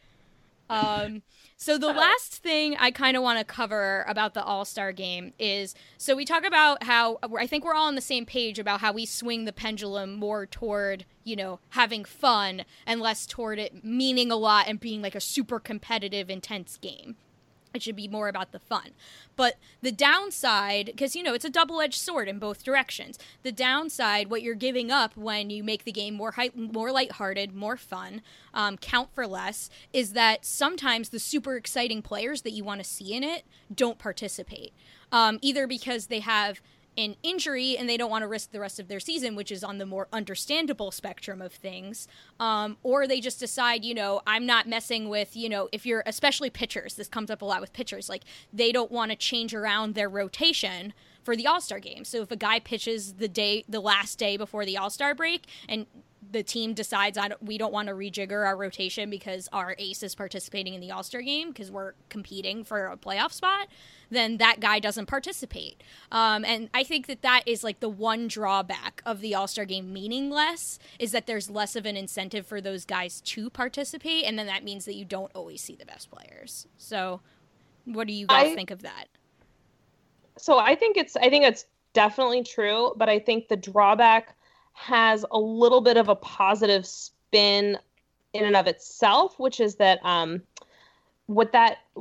So the last thing I kind of want to cover about the All-Star game is, so we talk about how, I think we're all on the same page about how we swing the pendulum more toward, you know, having fun and less toward it meaning a lot and being like a super competitive, intense game. It should be more about the fun. But the downside, because, you know, it's a double-edged sword in both directions. The downside, what you're giving up when you make the game more lighthearted, more fun, count for less, is that sometimes the super exciting players that you want to see in it don't participate. Either because they have an injury and they don't want to risk the rest of their season, which is on the more understandable spectrum of things, or they just decide, you know, I'm not messing with, you know, if you're, especially pitchers, this comes up a lot with pitchers, like they don't want to change around their rotation for the All-Star game. So if a guy pitches the last day before the All-Star break and the team decides we don't want to rejigger our rotation because our ace is participating in the All-Star game because we're competing for a playoff spot, then that guy doesn't participate. And I think that is like the one drawback of the All-Star game meaning less, is that there's less of an incentive for those guys to participate, and then that means that you don't always see the best players. So what do you guys think of that? So I think it's definitely true, but I think the drawback has a little bit of a positive spin in and of itself, which is that what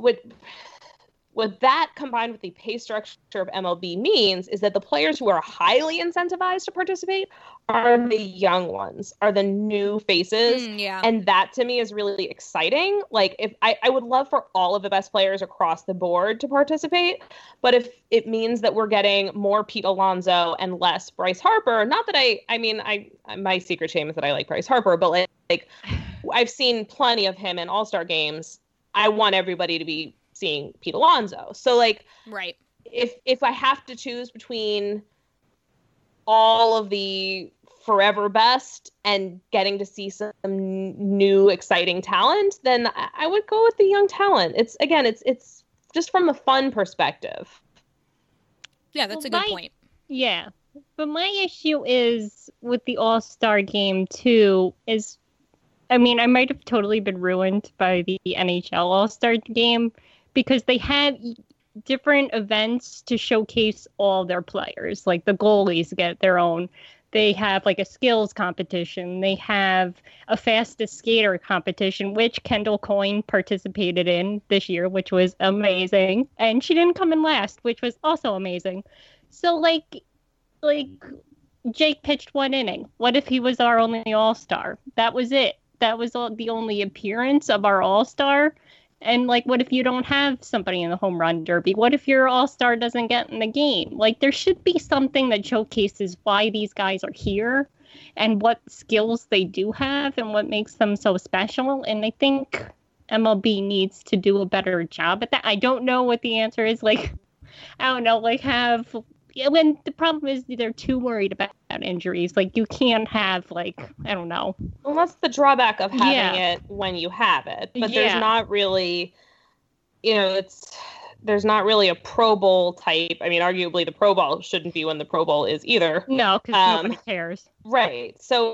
that combined with the pay structure of MLB means is that the players who are highly incentivized to participate are the young ones, are the new faces. Yeah. And that to me is really exciting. Like, if I would love for all of the best players across the board to participate, but if it means that we're getting more Pete Alonso and less Bryce Harper, not that I mean, my secret shame is that I like Bryce Harper, but like I've seen plenty of him in All-Star games. I want everybody to be seeing Pete Alonso. So like, right. If I have to choose between all of the forever best and getting to see some new exciting talent, then I would go with the young talent. It's just from the fun perspective. Yeah, that's a good point. Yeah. But my issue is with the All-Star game too is, I mean, I might have totally been ruined by the NHL All-Star game because they had different events to showcase all their players. Like the goalies get their own. They have like a skills competition. They have a fastest skater competition, which Kendall Coyne participated in this year, which was amazing. And she didn't come in last, which was also amazing. So like Jake pitched 1 inning. What if he was our only All-Star? That was it. That was the only appearance of our All-Star. And, like, what if you don't have somebody in the home run derby? What if your all-star doesn't get in the game? Like, there should be something that showcases why these guys are here and what skills they do have and what makes them so special. And I think MLB needs to do a better job at that. I don't know what the answer is. Like, I don't know, like, when the problem is they're too worried about injuries. Like, you can't have, like, I don't know. Well, that's the drawback of having it when you have it. But there's not really, there's not really a Pro Bowl type. I mean, arguably the Pro Bowl shouldn't be when the Pro Bowl is either. No, because nobody cares. Right. So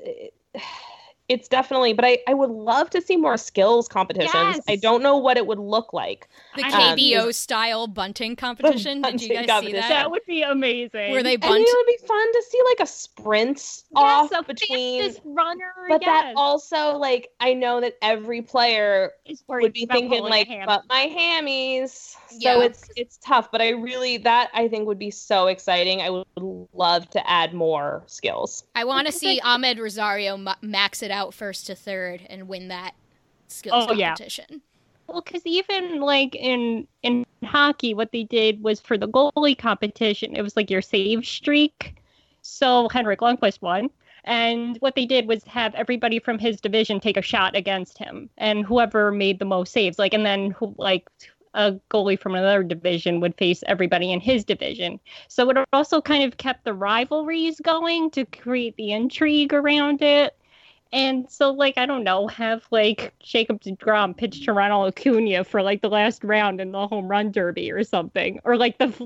it's definitely, but I would love to see more skills competitions. Yes. I don't know what it would look like. The KBO style bunting competition. Did you guys see that? That would be amazing. Where they bunt. I mean, it would be fun to see like a sprint off between runner. But that also, like, I know that every player would be thinking like, but my hammies. So it's tough. But I think would be so exciting. I would love to add more skills. I want to see Ahmed Rosario max it out first to third and win that skills competition. Yeah. Well, because even like in hockey, what they did was for the goalie competition, it was like your save streak. So Henrik Lundqvist won. And what they did was have everybody from his division take a shot against him. And whoever made the most saves, and then a goalie from another division would face everybody in his division. So it also kind of kept the rivalries going to create the intrigue around it. And so, I don't know, have, Jacob deGrom pitch to Ronald Acuna for, the last round in the home run derby or something. Or,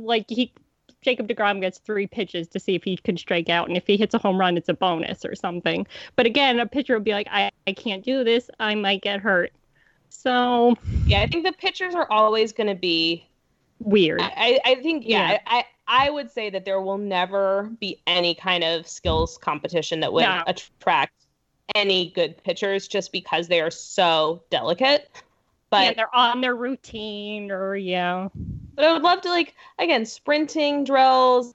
Jacob deGrom gets 3 pitches to see if he can strike out. And if he hits a home run, it's a bonus or something. But again, a pitcher would be like, I can't do this. I might get hurt. So... Yeah, I think the pitchers are always going to be... weird. I think, I would say that there will never be any kind of skills competition that would attract any good pitchers just because they are so delicate. But they're on their routine But I would love to again, sprinting drills.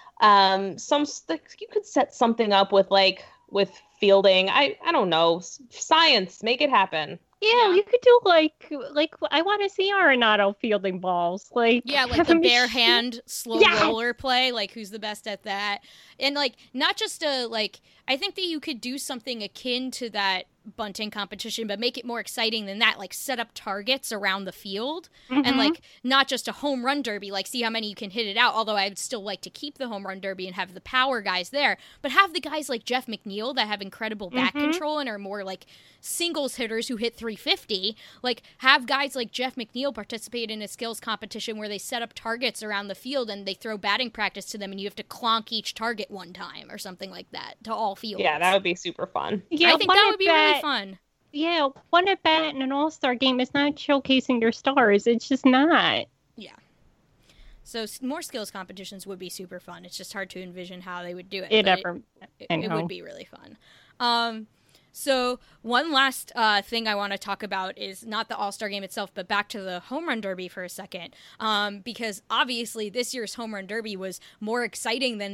You could set something up with fielding. I don't know, science, make it happen. Yeah, you could do I want to see Arenado fielding balls. The bare hand slow roller play. Who's the best at that? And not just I think that you could do something akin to that bunting competition, but make it more exciting than that. Set up targets around the field and not just a home run derby. See how many you can hit it out. Although I'd still like to keep the home run derby and have the power guys there, but have the guys like Jeff McNeil that have incredible bat control and are more singles hitters who hit 350. Have guys like Jeff McNeil participate in a skills competition where they set up targets around the field and they throw batting practice to them, and you have to clonk each target one time or something like that to all fields. Yeah, that would be super fun. Yeah, I think that would be really fun. Yeah, one at bat in an all-star game is not showcasing your stars. It's just not. Yeah. So more skills competitions would be super fun. It's just hard to envision how they would do it. It would be really fun. So one last thing I want to talk about is not the All-Star game itself, but back to the Home Run Derby for a second. Because obviously this year's Home Run Derby was more exciting than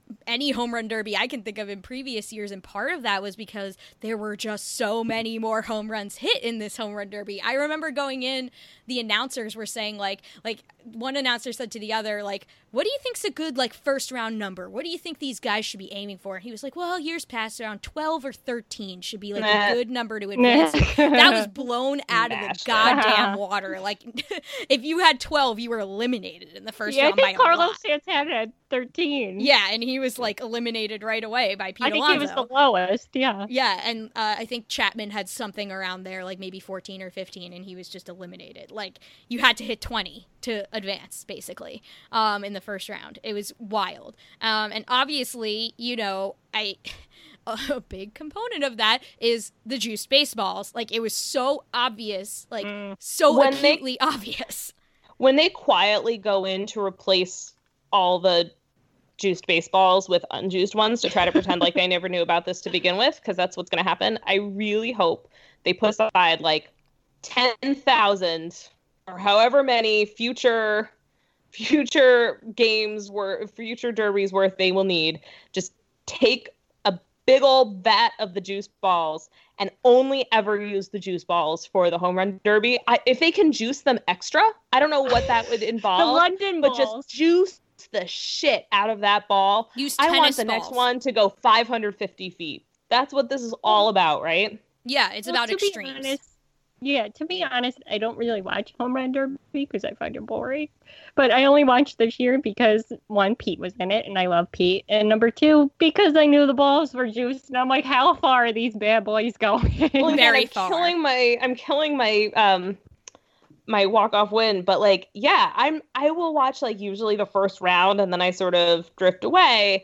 any home run derby I can think of in previous years, and part of that was because there were just so many more home runs hit in this home run derby. I remember going in, the announcers were saying like one announcer said to the other, like, what do you think's a good like first round number? What do you think these guys should be aiming for? And he was like, well, years past, around 12 or 13 should be like a good number to advance. That was blown out of the goddamn water. Like, if you had 12, you were eliminated in the first round. I think by Carlos lot. Santana had 13. Yeah, and he was like eliminated right away by Pete Alonso. I think he was the lowest, yeah. Yeah, and I think Chapman had something around there, like maybe 14 or 15, and he was just eliminated. Like, you had to hit 20 to advance, basically, in the first round. It was wild. And obviously, you know, a big component of that is the juiced baseballs. Like, it was so obvious, like, so acutely obvious. When they quietly go in to replace all the juiced baseballs with unjuiced ones to try to pretend like they never knew about this to begin with, because that's what's going to happen, I really hope they put aside, like, 10,000 or however many future games future derbies worth they will need. Just take a big old vat of the juice balls and only ever use the juice balls for the home run derby. If they can juice them extra, I don't know what that would involve. The London but balls. Just juice the shit out of that ball. Use I want tennis the balls. next one to go 550 feet. That's what this is all about, right? Yeah, it's about extremes. To be honest, I don't really watch Home Run Derby because I find it boring. But I only watched this year because, one, Pete was in it, and I love Pete. And number two, because I knew the balls were juiced, and I'm like, how far are these bad boys going? Well, Very again, far. I'm killing my my walk-off win, but like, yeah, I will watch like usually the first round, and then I sort of drift away.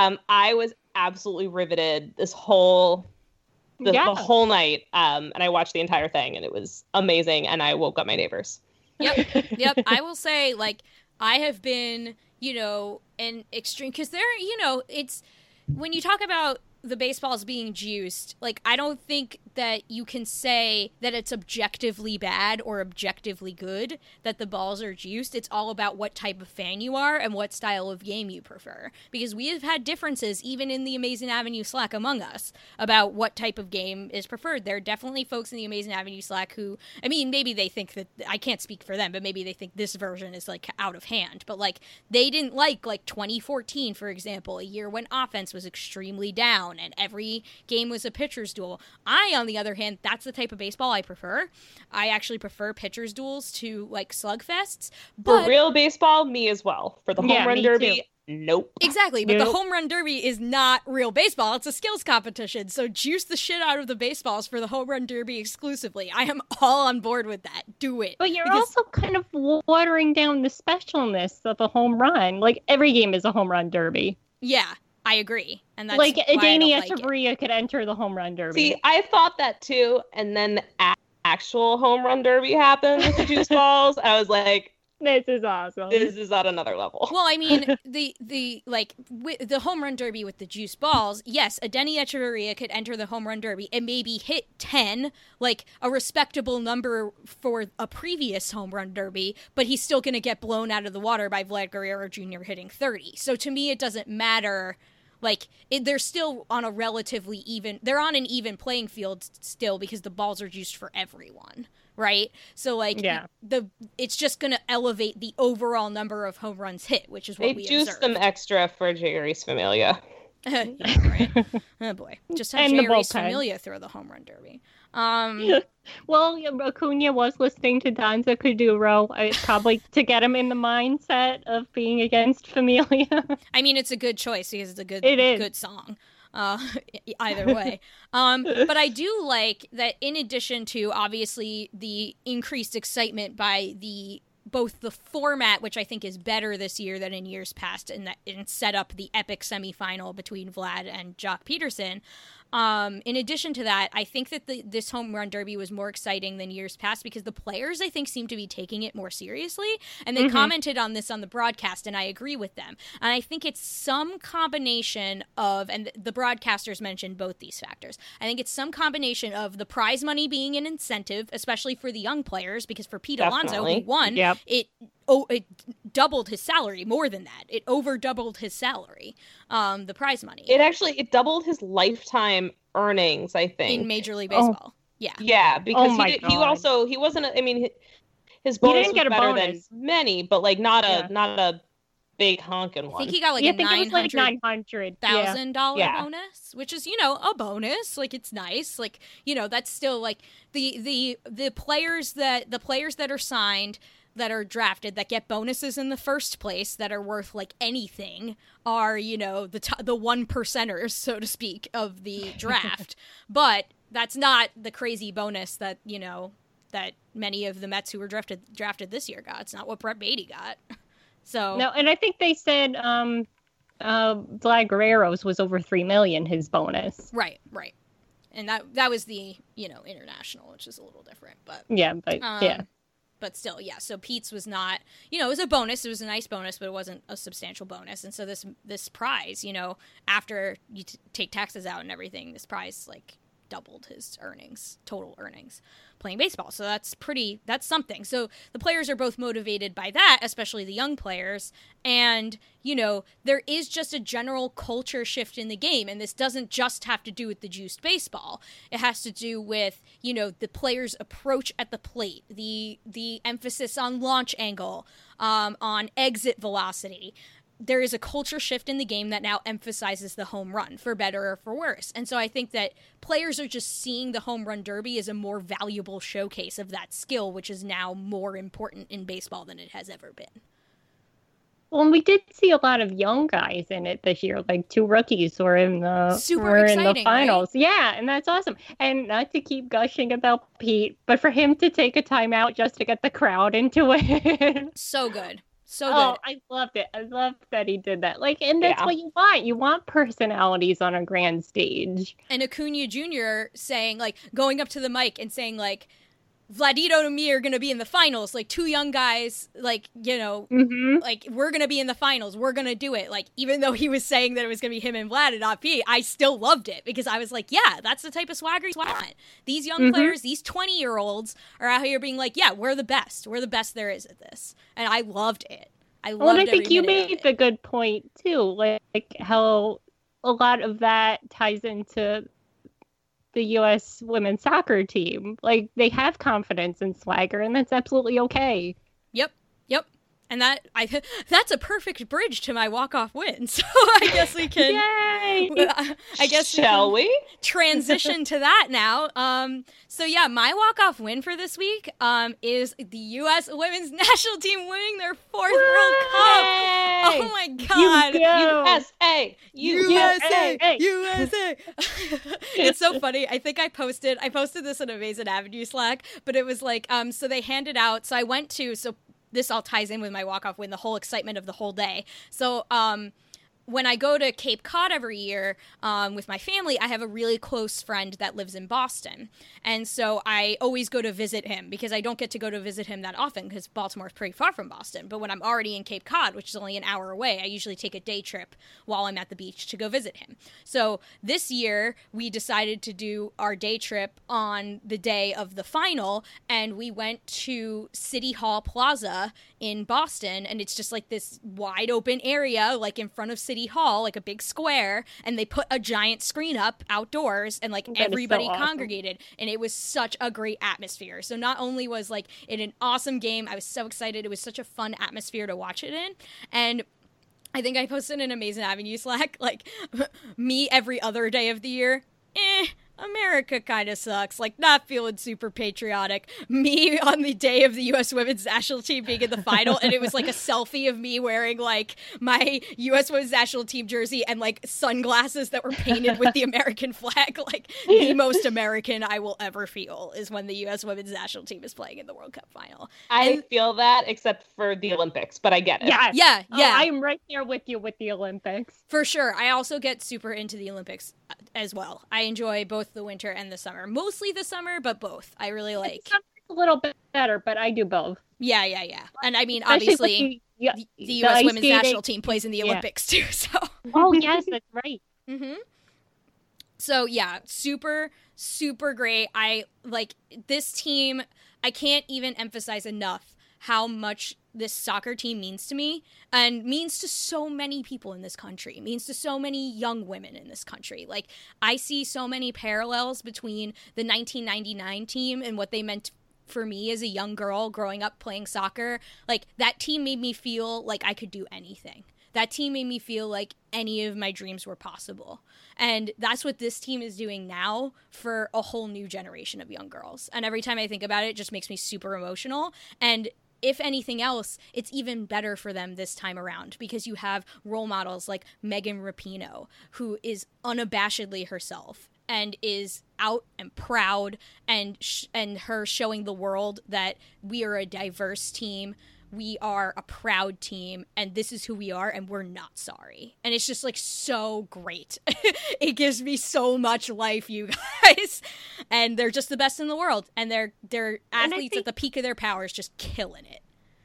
I was absolutely riveted this whole the whole night, and I watched the entire thing, and it was amazing, and I woke up my neighbors. Yep. I will say, like, I have been, you know, an extreme, because there, you know, it's, when you talk about the baseballs being juiced, like, I don't think that you can say that it's objectively bad or objectively good that the balls are juiced. It's all about what type of fan you are and what style of game you prefer. Because we have had differences, even in the Amazing Avenue Slack among us, about what type of game is preferred. There are definitely folks in the Amazing Avenue Slack who, I mean, maybe they think that, I can't speak for them, but maybe they think this version is, like, out of hand. But, like, they didn't like 2014, for example, a year when offense was extremely down and every game was a pitcher's duel. I, on the other hand, that's the type of baseball I prefer. I actually prefer pitcher's duels to, like, slugfests. But for real baseball, me as well. For the home run derby, nope. Exactly, but the home run derby is not real baseball. It's a skills competition. So juice the shit out of the baseballs for the home run derby exclusively. I am all on board with that. Do it. But you're also kind of watering down the specialness of a home run. Like, every game is a home run derby. Yeah, I agree. And that's like, Danny like Echeverria could enter the home run derby. See, I thought that too, and then the actual home run derby happened with the juice balls. I was like, this is awesome. This is at another level. Well, I mean, the home run derby with the juice balls, yes, a Denny Echeverria could enter the home run derby and maybe hit 10, like a respectable number for a previous home run derby, but he's still going to get blown out of the water by Vlad Guerrero Jr. hitting 30. So to me, it doesn't matter. Like, they're still on a relatively they're on an even playing field still because the balls are juiced for everyone, right? So, like, it's just going to elevate the overall number of home runs hit, which is what we juiced observed. them extra for Jerry's Familia. Yeah, right. Oh, boy. Just have Jerry's Familia throw the home run derby. Well, Acuna was listening to Danza Kuduro, probably to get him in the mindset of being against Familia. I mean, it's a good choice because it's a good song. Either way. But I do like that, in addition to obviously the increased excitement by both the format, which I think is better this year than in years past, and set up the epic semifinal between Vlad and Jock Peterson. In addition to that, I think that this home run derby was more exciting than years past because the players, I think, seem to be taking it more seriously. And they commented on this on the broadcast, and I agree with them. And I think it's some combination of, and the broadcasters mentioned both these factors, I think it's some combination of the prize money being an incentive, especially for the young players, because for Pete Alonso, who won, it doubled his salary, more than that. It over doubled his salary, the prize money. It doubled his lifetime earnings, I think. In Major League Baseball. Yeah. Yeah, because God. he wasn't, I mean, his bonus didn't get was a better bonus. than many, but like not a big honking I one. think he got like I a think it was like $900,000. $900,000 bonus, which is, a bonus. Like, it's nice. Like, that's still like the players that are signed, that are drafted, that get bonuses in the first place, that are worth like anything, are the one percenters, so to speak, of the draft. But that's not the crazy bonus that that many of the Mets who were drafted this year got. It's not what Brett Beatty got. So No, and I think they said Vlad Guerrero's was over $3 million, his bonus. Right. And that was the, international, which is a little different, but Yeah, but yeah. But still, yeah. So Pete's was not, it was a bonus. It was a nice bonus, but it wasn't a substantial bonus. And so this prize, after you take taxes out and everything, this prize like doubled his total earnings playing baseball. So that's something. So the players are both motivated by that, especially the young players. And, there is just a general culture shift in the game. And this doesn't just have to do with the juiced baseball. It has to do with, the players' approach at the plate, the emphasis on launch angle, on exit velocity. There is a culture shift in the game that now emphasizes the home run, for better or for worse. And so I think that players are just seeing the home run derby as a more valuable showcase of that skill, which is now more important in baseball than it has ever been. Well, and we did see a lot of young guys in it this year, like 2 rookies were in the finals. Right? Yeah, and that's awesome. And not to keep gushing about Pete, but for him to take a timeout just to get the crowd into it. So good. So good. Oh, I loved it. I loved that he did that. Like, and that's what you want. You want personalities on a grand stage. And Acuna Jr. saying, like, going up to the mic and saying, like, Vladito and me are going to be in the finals. Like, 2 young guys, like, like, we're going to be in the finals. We're going to do it. Like, even though he was saying that it was going to be him and Vlad and not Pete, I still loved it because I was like, yeah, that's the type of swagger you want. These young players, these 20-year-olds are out here being like, yeah, we're the best. We're the best there is at this. And I loved it. And I think you made the good point, too. Like how a lot of that ties into the U.S. women's soccer team. Like, they have confidence and swagger, and that's absolutely okay. Yep. And that's a perfect bridge to my walk-off win. So I guess we can. Yay! I guess shall we transition to that now? So yeah, my walk-off win for this week is the U.S. women's national team winning their 4th World Cup. Oh my God! USA! It's so funny. I think I posted this in Amazing Avenue Slack, but it was like so they handed out. So I went to this all ties in with my walk-off win, the whole excitement of the whole day. So when I go to Cape Cod every year with my family, I have a really close friend that lives in Boston. And so I always go to visit him because I don't get to go to visit him that often because Baltimore's pretty far from Boston. But when I'm already in Cape Cod, which is only an hour away, I usually take a day trip while I'm at the beach to go visit him. So this year, we decided to do our day trip on the day of the final, and we went to City Hall Plaza in Boston, and it's just like this wide open area, like in front of City Hall, like a big square, and they put a giant screen up outdoors, and like everybody congregated, and it was such a great atmosphere. So not only was like it an awesome game, I was so excited. It was such a fun atmosphere to watch it in, and I think I posted an Amazing Avenue Slack, like, me every other day of the year, America kind of sucks, like, not feeling super patriotic. Me on the day of the U.S. women's national team being in the final, and it was like a selfie of me wearing like my U.S. women's national team jersey and like sunglasses that were painted with the American flag. Like, the most American I will ever feel is when the U.S. women's national team is playing in the World Cup final. I feel that, except for the Olympics, but I get it. Yeah. I'm right there with you with the Olympics. For sure. I also get super into the Olympics as well. I enjoy both the winter and the summer. Mostly the summer, but both. I really like. Summer's a little bit better, but I do both. Yeah. And I mean, Especially obviously, the U.S. women's national team plays in the Olympics too. So. Oh yes, that's right. So yeah, super, super great. I like this team. I can't even emphasize enough how much this soccer team means to me and means to so many people in this country, means to so many young women in this country. Like, I see so many parallels between the 1999 team and what they meant for me as a young girl growing up playing soccer. Like, that team made me feel like I could do anything. That team made me feel like any of my dreams were possible. And that's what this team is doing now for a whole new generation of young girls. And every time I think about it, it just makes me super emotional. And if anything else, it's even better for them this time around because you have role models like Megan Rapinoe, who is unabashedly herself and is out and proud, and her showing the world that we are a diverse team. We are a proud team, and this is who we are, and we're not sorry. And it's just, like, so great. It gives me so much life, you guys. And they're just the best in the world. And they're athletes at the peak of their powers, just killing it.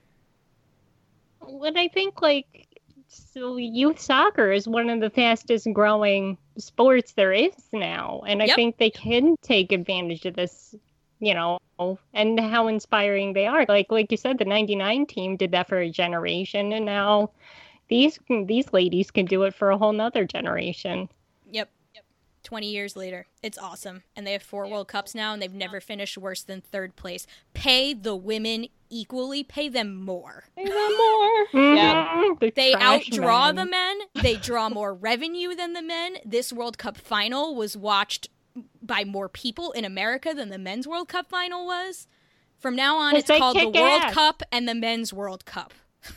When I think, like, so youth soccer is one of the fastest growing sports there is now. And I think they can take advantage of this, you know, and how inspiring they are. Like you said, the 99 team did that for a generation, and now these ladies can do it for a whole nother generation. Yep. 20 years later. It's awesome. And they have 4 World Cups now, and they've never finished worse than 3rd place. Pay the women equally. Pay them more. Yeah. They outdraw the men. They draw more revenue than the men. This World Cup final was watched by more people in America than the men's World Cup final was. From now on, it's called the World Cup and the Men's World Cup.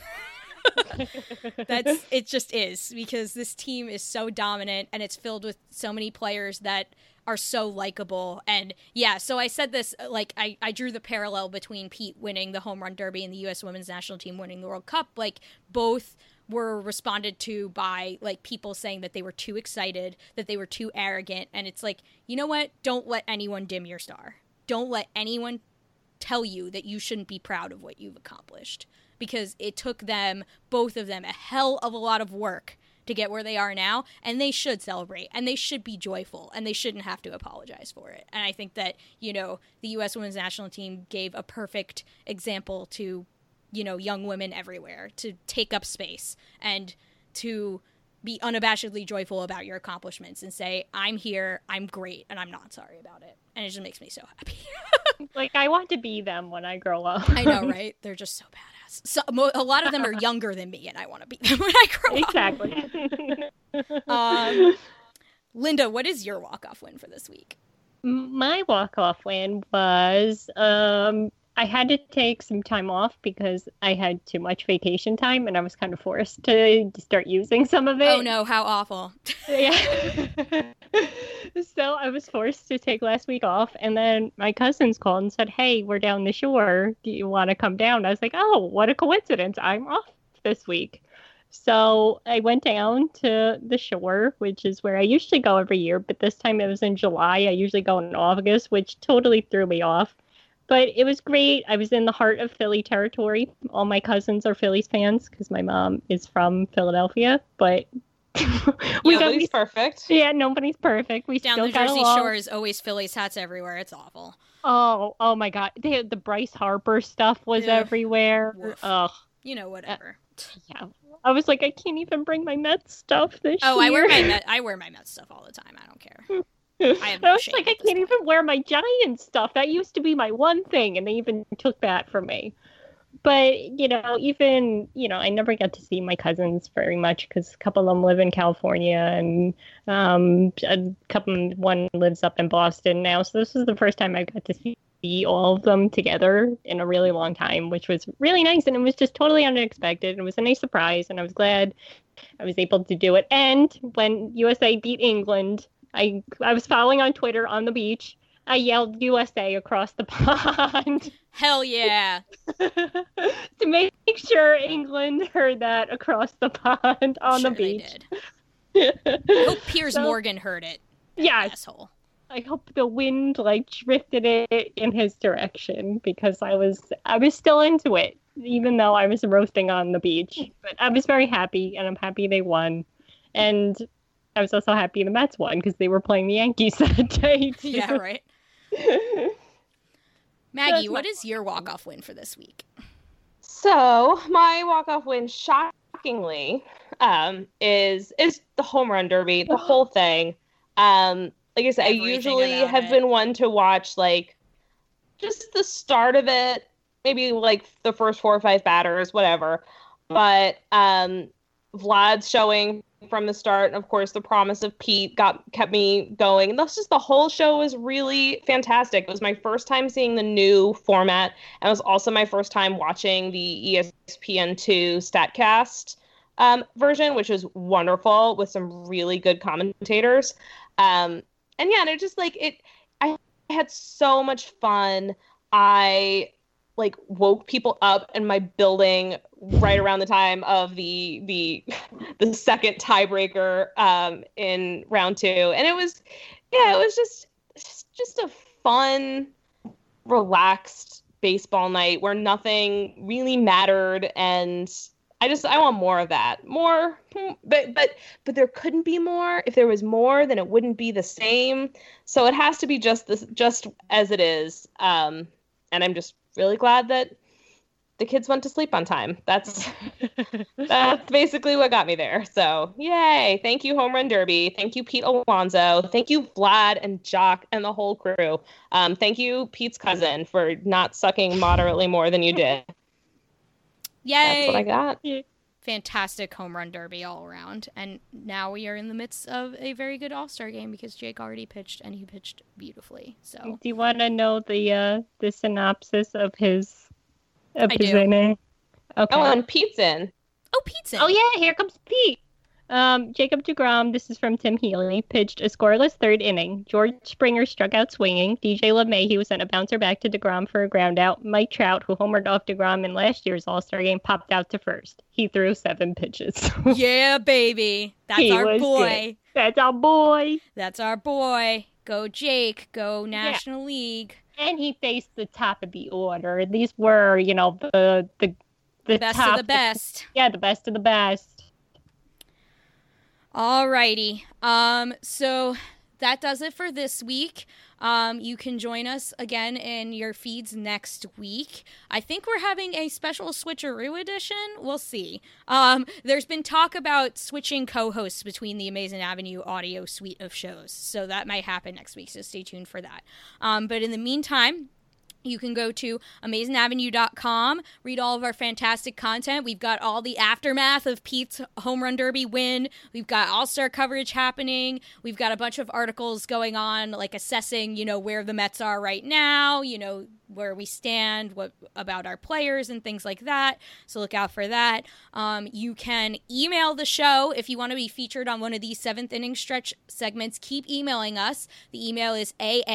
It just is, because this team is so dominant and it's filled with so many players that are so likable. And yeah, so I said this, like, I drew the parallel between Pete winning the home run derby and the U.S. women's national team winning the World Cup. Like, both were responded to by, like, people saying that they were too excited, that they were too arrogant. And it's like, you know what? Don't let anyone dim your star. Don't let anyone tell you that you shouldn't be proud of what you've accomplished, because it took them, both of them, a hell of a lot of work to get where they are now, and they should celebrate, and they should be joyful, and they shouldn't have to apologize for it. And I think that, you know, the U.S. women's national team gave a perfect example to, you know, young women everywhere to take up space and to be unabashedly joyful about your accomplishments and say, I'm here, I'm great, and I'm not sorry about it. And it just makes me so happy. Like, I want to be them when I grow up. I know, right? They're just so badass. So, a lot of them are younger than me, and I want to be them when I grow up. Exactly. Linda, what is your walk-off win for this week? My walk-off win was I had to take some time off because I had too much vacation time, and I was kind of forced to start using some of it. Oh no, how awful. Yeah. So I was forced to take last week off, and then my cousins called and said, hey, we're down the shore. Do you want to come down? I was like, oh, what a coincidence. I'm off this week. So I went down to the shore, which is where I usually go every year, but this time it was in July. I usually go in August, which totally threw me off. But it was great. I was in the heart of Philly territory. All my cousins are Phillies fans because my mom is from Philadelphia. But nobody's perfect. Yeah, nobody's perfect. We down still the Jersey along. Shore is always Phillies hats everywhere. It's awful. Oh my God! The Bryce Harper stuff was everywhere. Woof. Ugh. You know, whatever. Yeah, I was like, I can't even bring my Mets stuff this year. Oh, I wear my Mets stuff all the time. I don't care. I have no was shame like, I at this can't point. even wear my Giants stuff. That used to be my one thing, and they even took that from me. But, I never got to see my cousins very much because a couple of them live in California, and one lives up in Boston now. So this was the first time I got to see all of them together in a really long time, which was really nice. And it was just totally unexpected. It was a nice surprise, and I was glad I was able to do it. And when USA beat England, I was following on Twitter on the beach. I yelled USA across the pond. Hell yeah. To make sure England heard that across the pond on the beach. They did. I hope Piers Morgan heard it. Yes. Asshole. I hope the wind drifted it in his direction because I was still into it, even though I was roasting on the beach. But I was very happy, and I'm happy they won. And I was also happy the Mets won because they were playing the Yankees that day, too. Yeah, right. Maggie, what is your walk-off win for this week? So my walk-off win, shockingly, is the home run derby, the whole thing. Like I said, I usually have been one to watch like just the start of it, maybe like the first 4 or 5 batters, whatever. But Vlad's showing from the start, and of course the promise of Pete kept me going. And that's just, the whole show was really fantastic. It was my first time seeing the new format, and it was also my first time watching the ESPN2 StatCast version, which was wonderful with some really good commentators. And yeah, it just I had so much fun. I woke people up in my building right around the time of the second tiebreaker in round 2, and it was just a fun, relaxed baseball night where nothing really mattered, and I want more of that. More, but there couldn't be more. If there was more, then it wouldn't be the same. So it has to be just as it is. And I'm just really glad that the kids went to sleep on time. That's basically what got me there. So yay! Thank you, Home Run Derby. Thank you, Pete Alonso. Thank you, Vlad and Jock and the whole crew. Thank you, Pete's cousin, for not sucking moderately more than you did. Yay! That's what I got. Fantastic home run derby all around. And now we are in the midst of a very good All-Star game because Jake already pitched, and he pitched beautifully. So, do you want to know the synopsis of his do. inning? Okay. Oh, and Pete's in. Oh, Pete's in. Oh yeah, here comes Pete. Jacob deGrom, this is from Tim Healy, pitched a scoreless third inning. George Springer struck out swinging. DJ LeMahieu, who sent a bouncer back to deGrom for a ground out. Mike Trout, who homered off deGrom in last year's All-Star game, popped out to first. He threw 7 pitches. Yeah, baby. That's our boy. Good. That's our boy. That's our boy. Go Jake. Go National League. And he faced the top of the order. These were, the best top, of the best. The best of the best. Alrighty. So that does it for this week. You can join us again in your feeds next week. I think we're having a special switcheroo edition. We'll see. There's been talk about switching co-hosts between the Amazing Avenue audio suite of shows, so that might happen next week, so stay tuned for that. But in the meantime, you can go to AmazingAvenue.com, read all of our fantastic content. We've got all the aftermath of Pete's home run derby win. We've got all-star coverage happening. We've got a bunch of articles going on, like assessing, where the Mets are right now, where we stand, what about our players and things like that. So look out for that. You can email the show if you want to be featured on one of these 7th inning stretch segments. Keep emailing us. The email is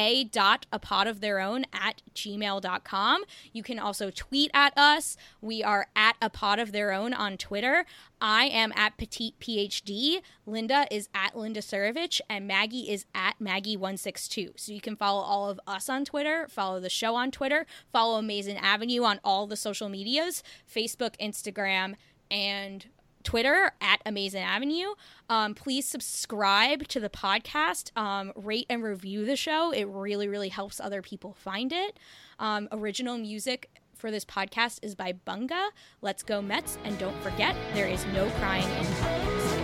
aa.apodoftheirown@gmail.com. You can also tweet at us. We are at apodoftheirown on Twitter. I am at Petite PhD. Linda is at Linda Surovich, and Maggie is at Maggie162. So you can follow all of us on Twitter, follow the show on Twitter, follow Amazing Avenue on all the social medias, Facebook, Instagram, and Twitter at Amazing Avenue. Please subscribe to the podcast, rate and review the show. It really, really helps other people find it. Original music for this podcast is by Bunga. Let's go Mets, and don't forget, there is no crying in politics.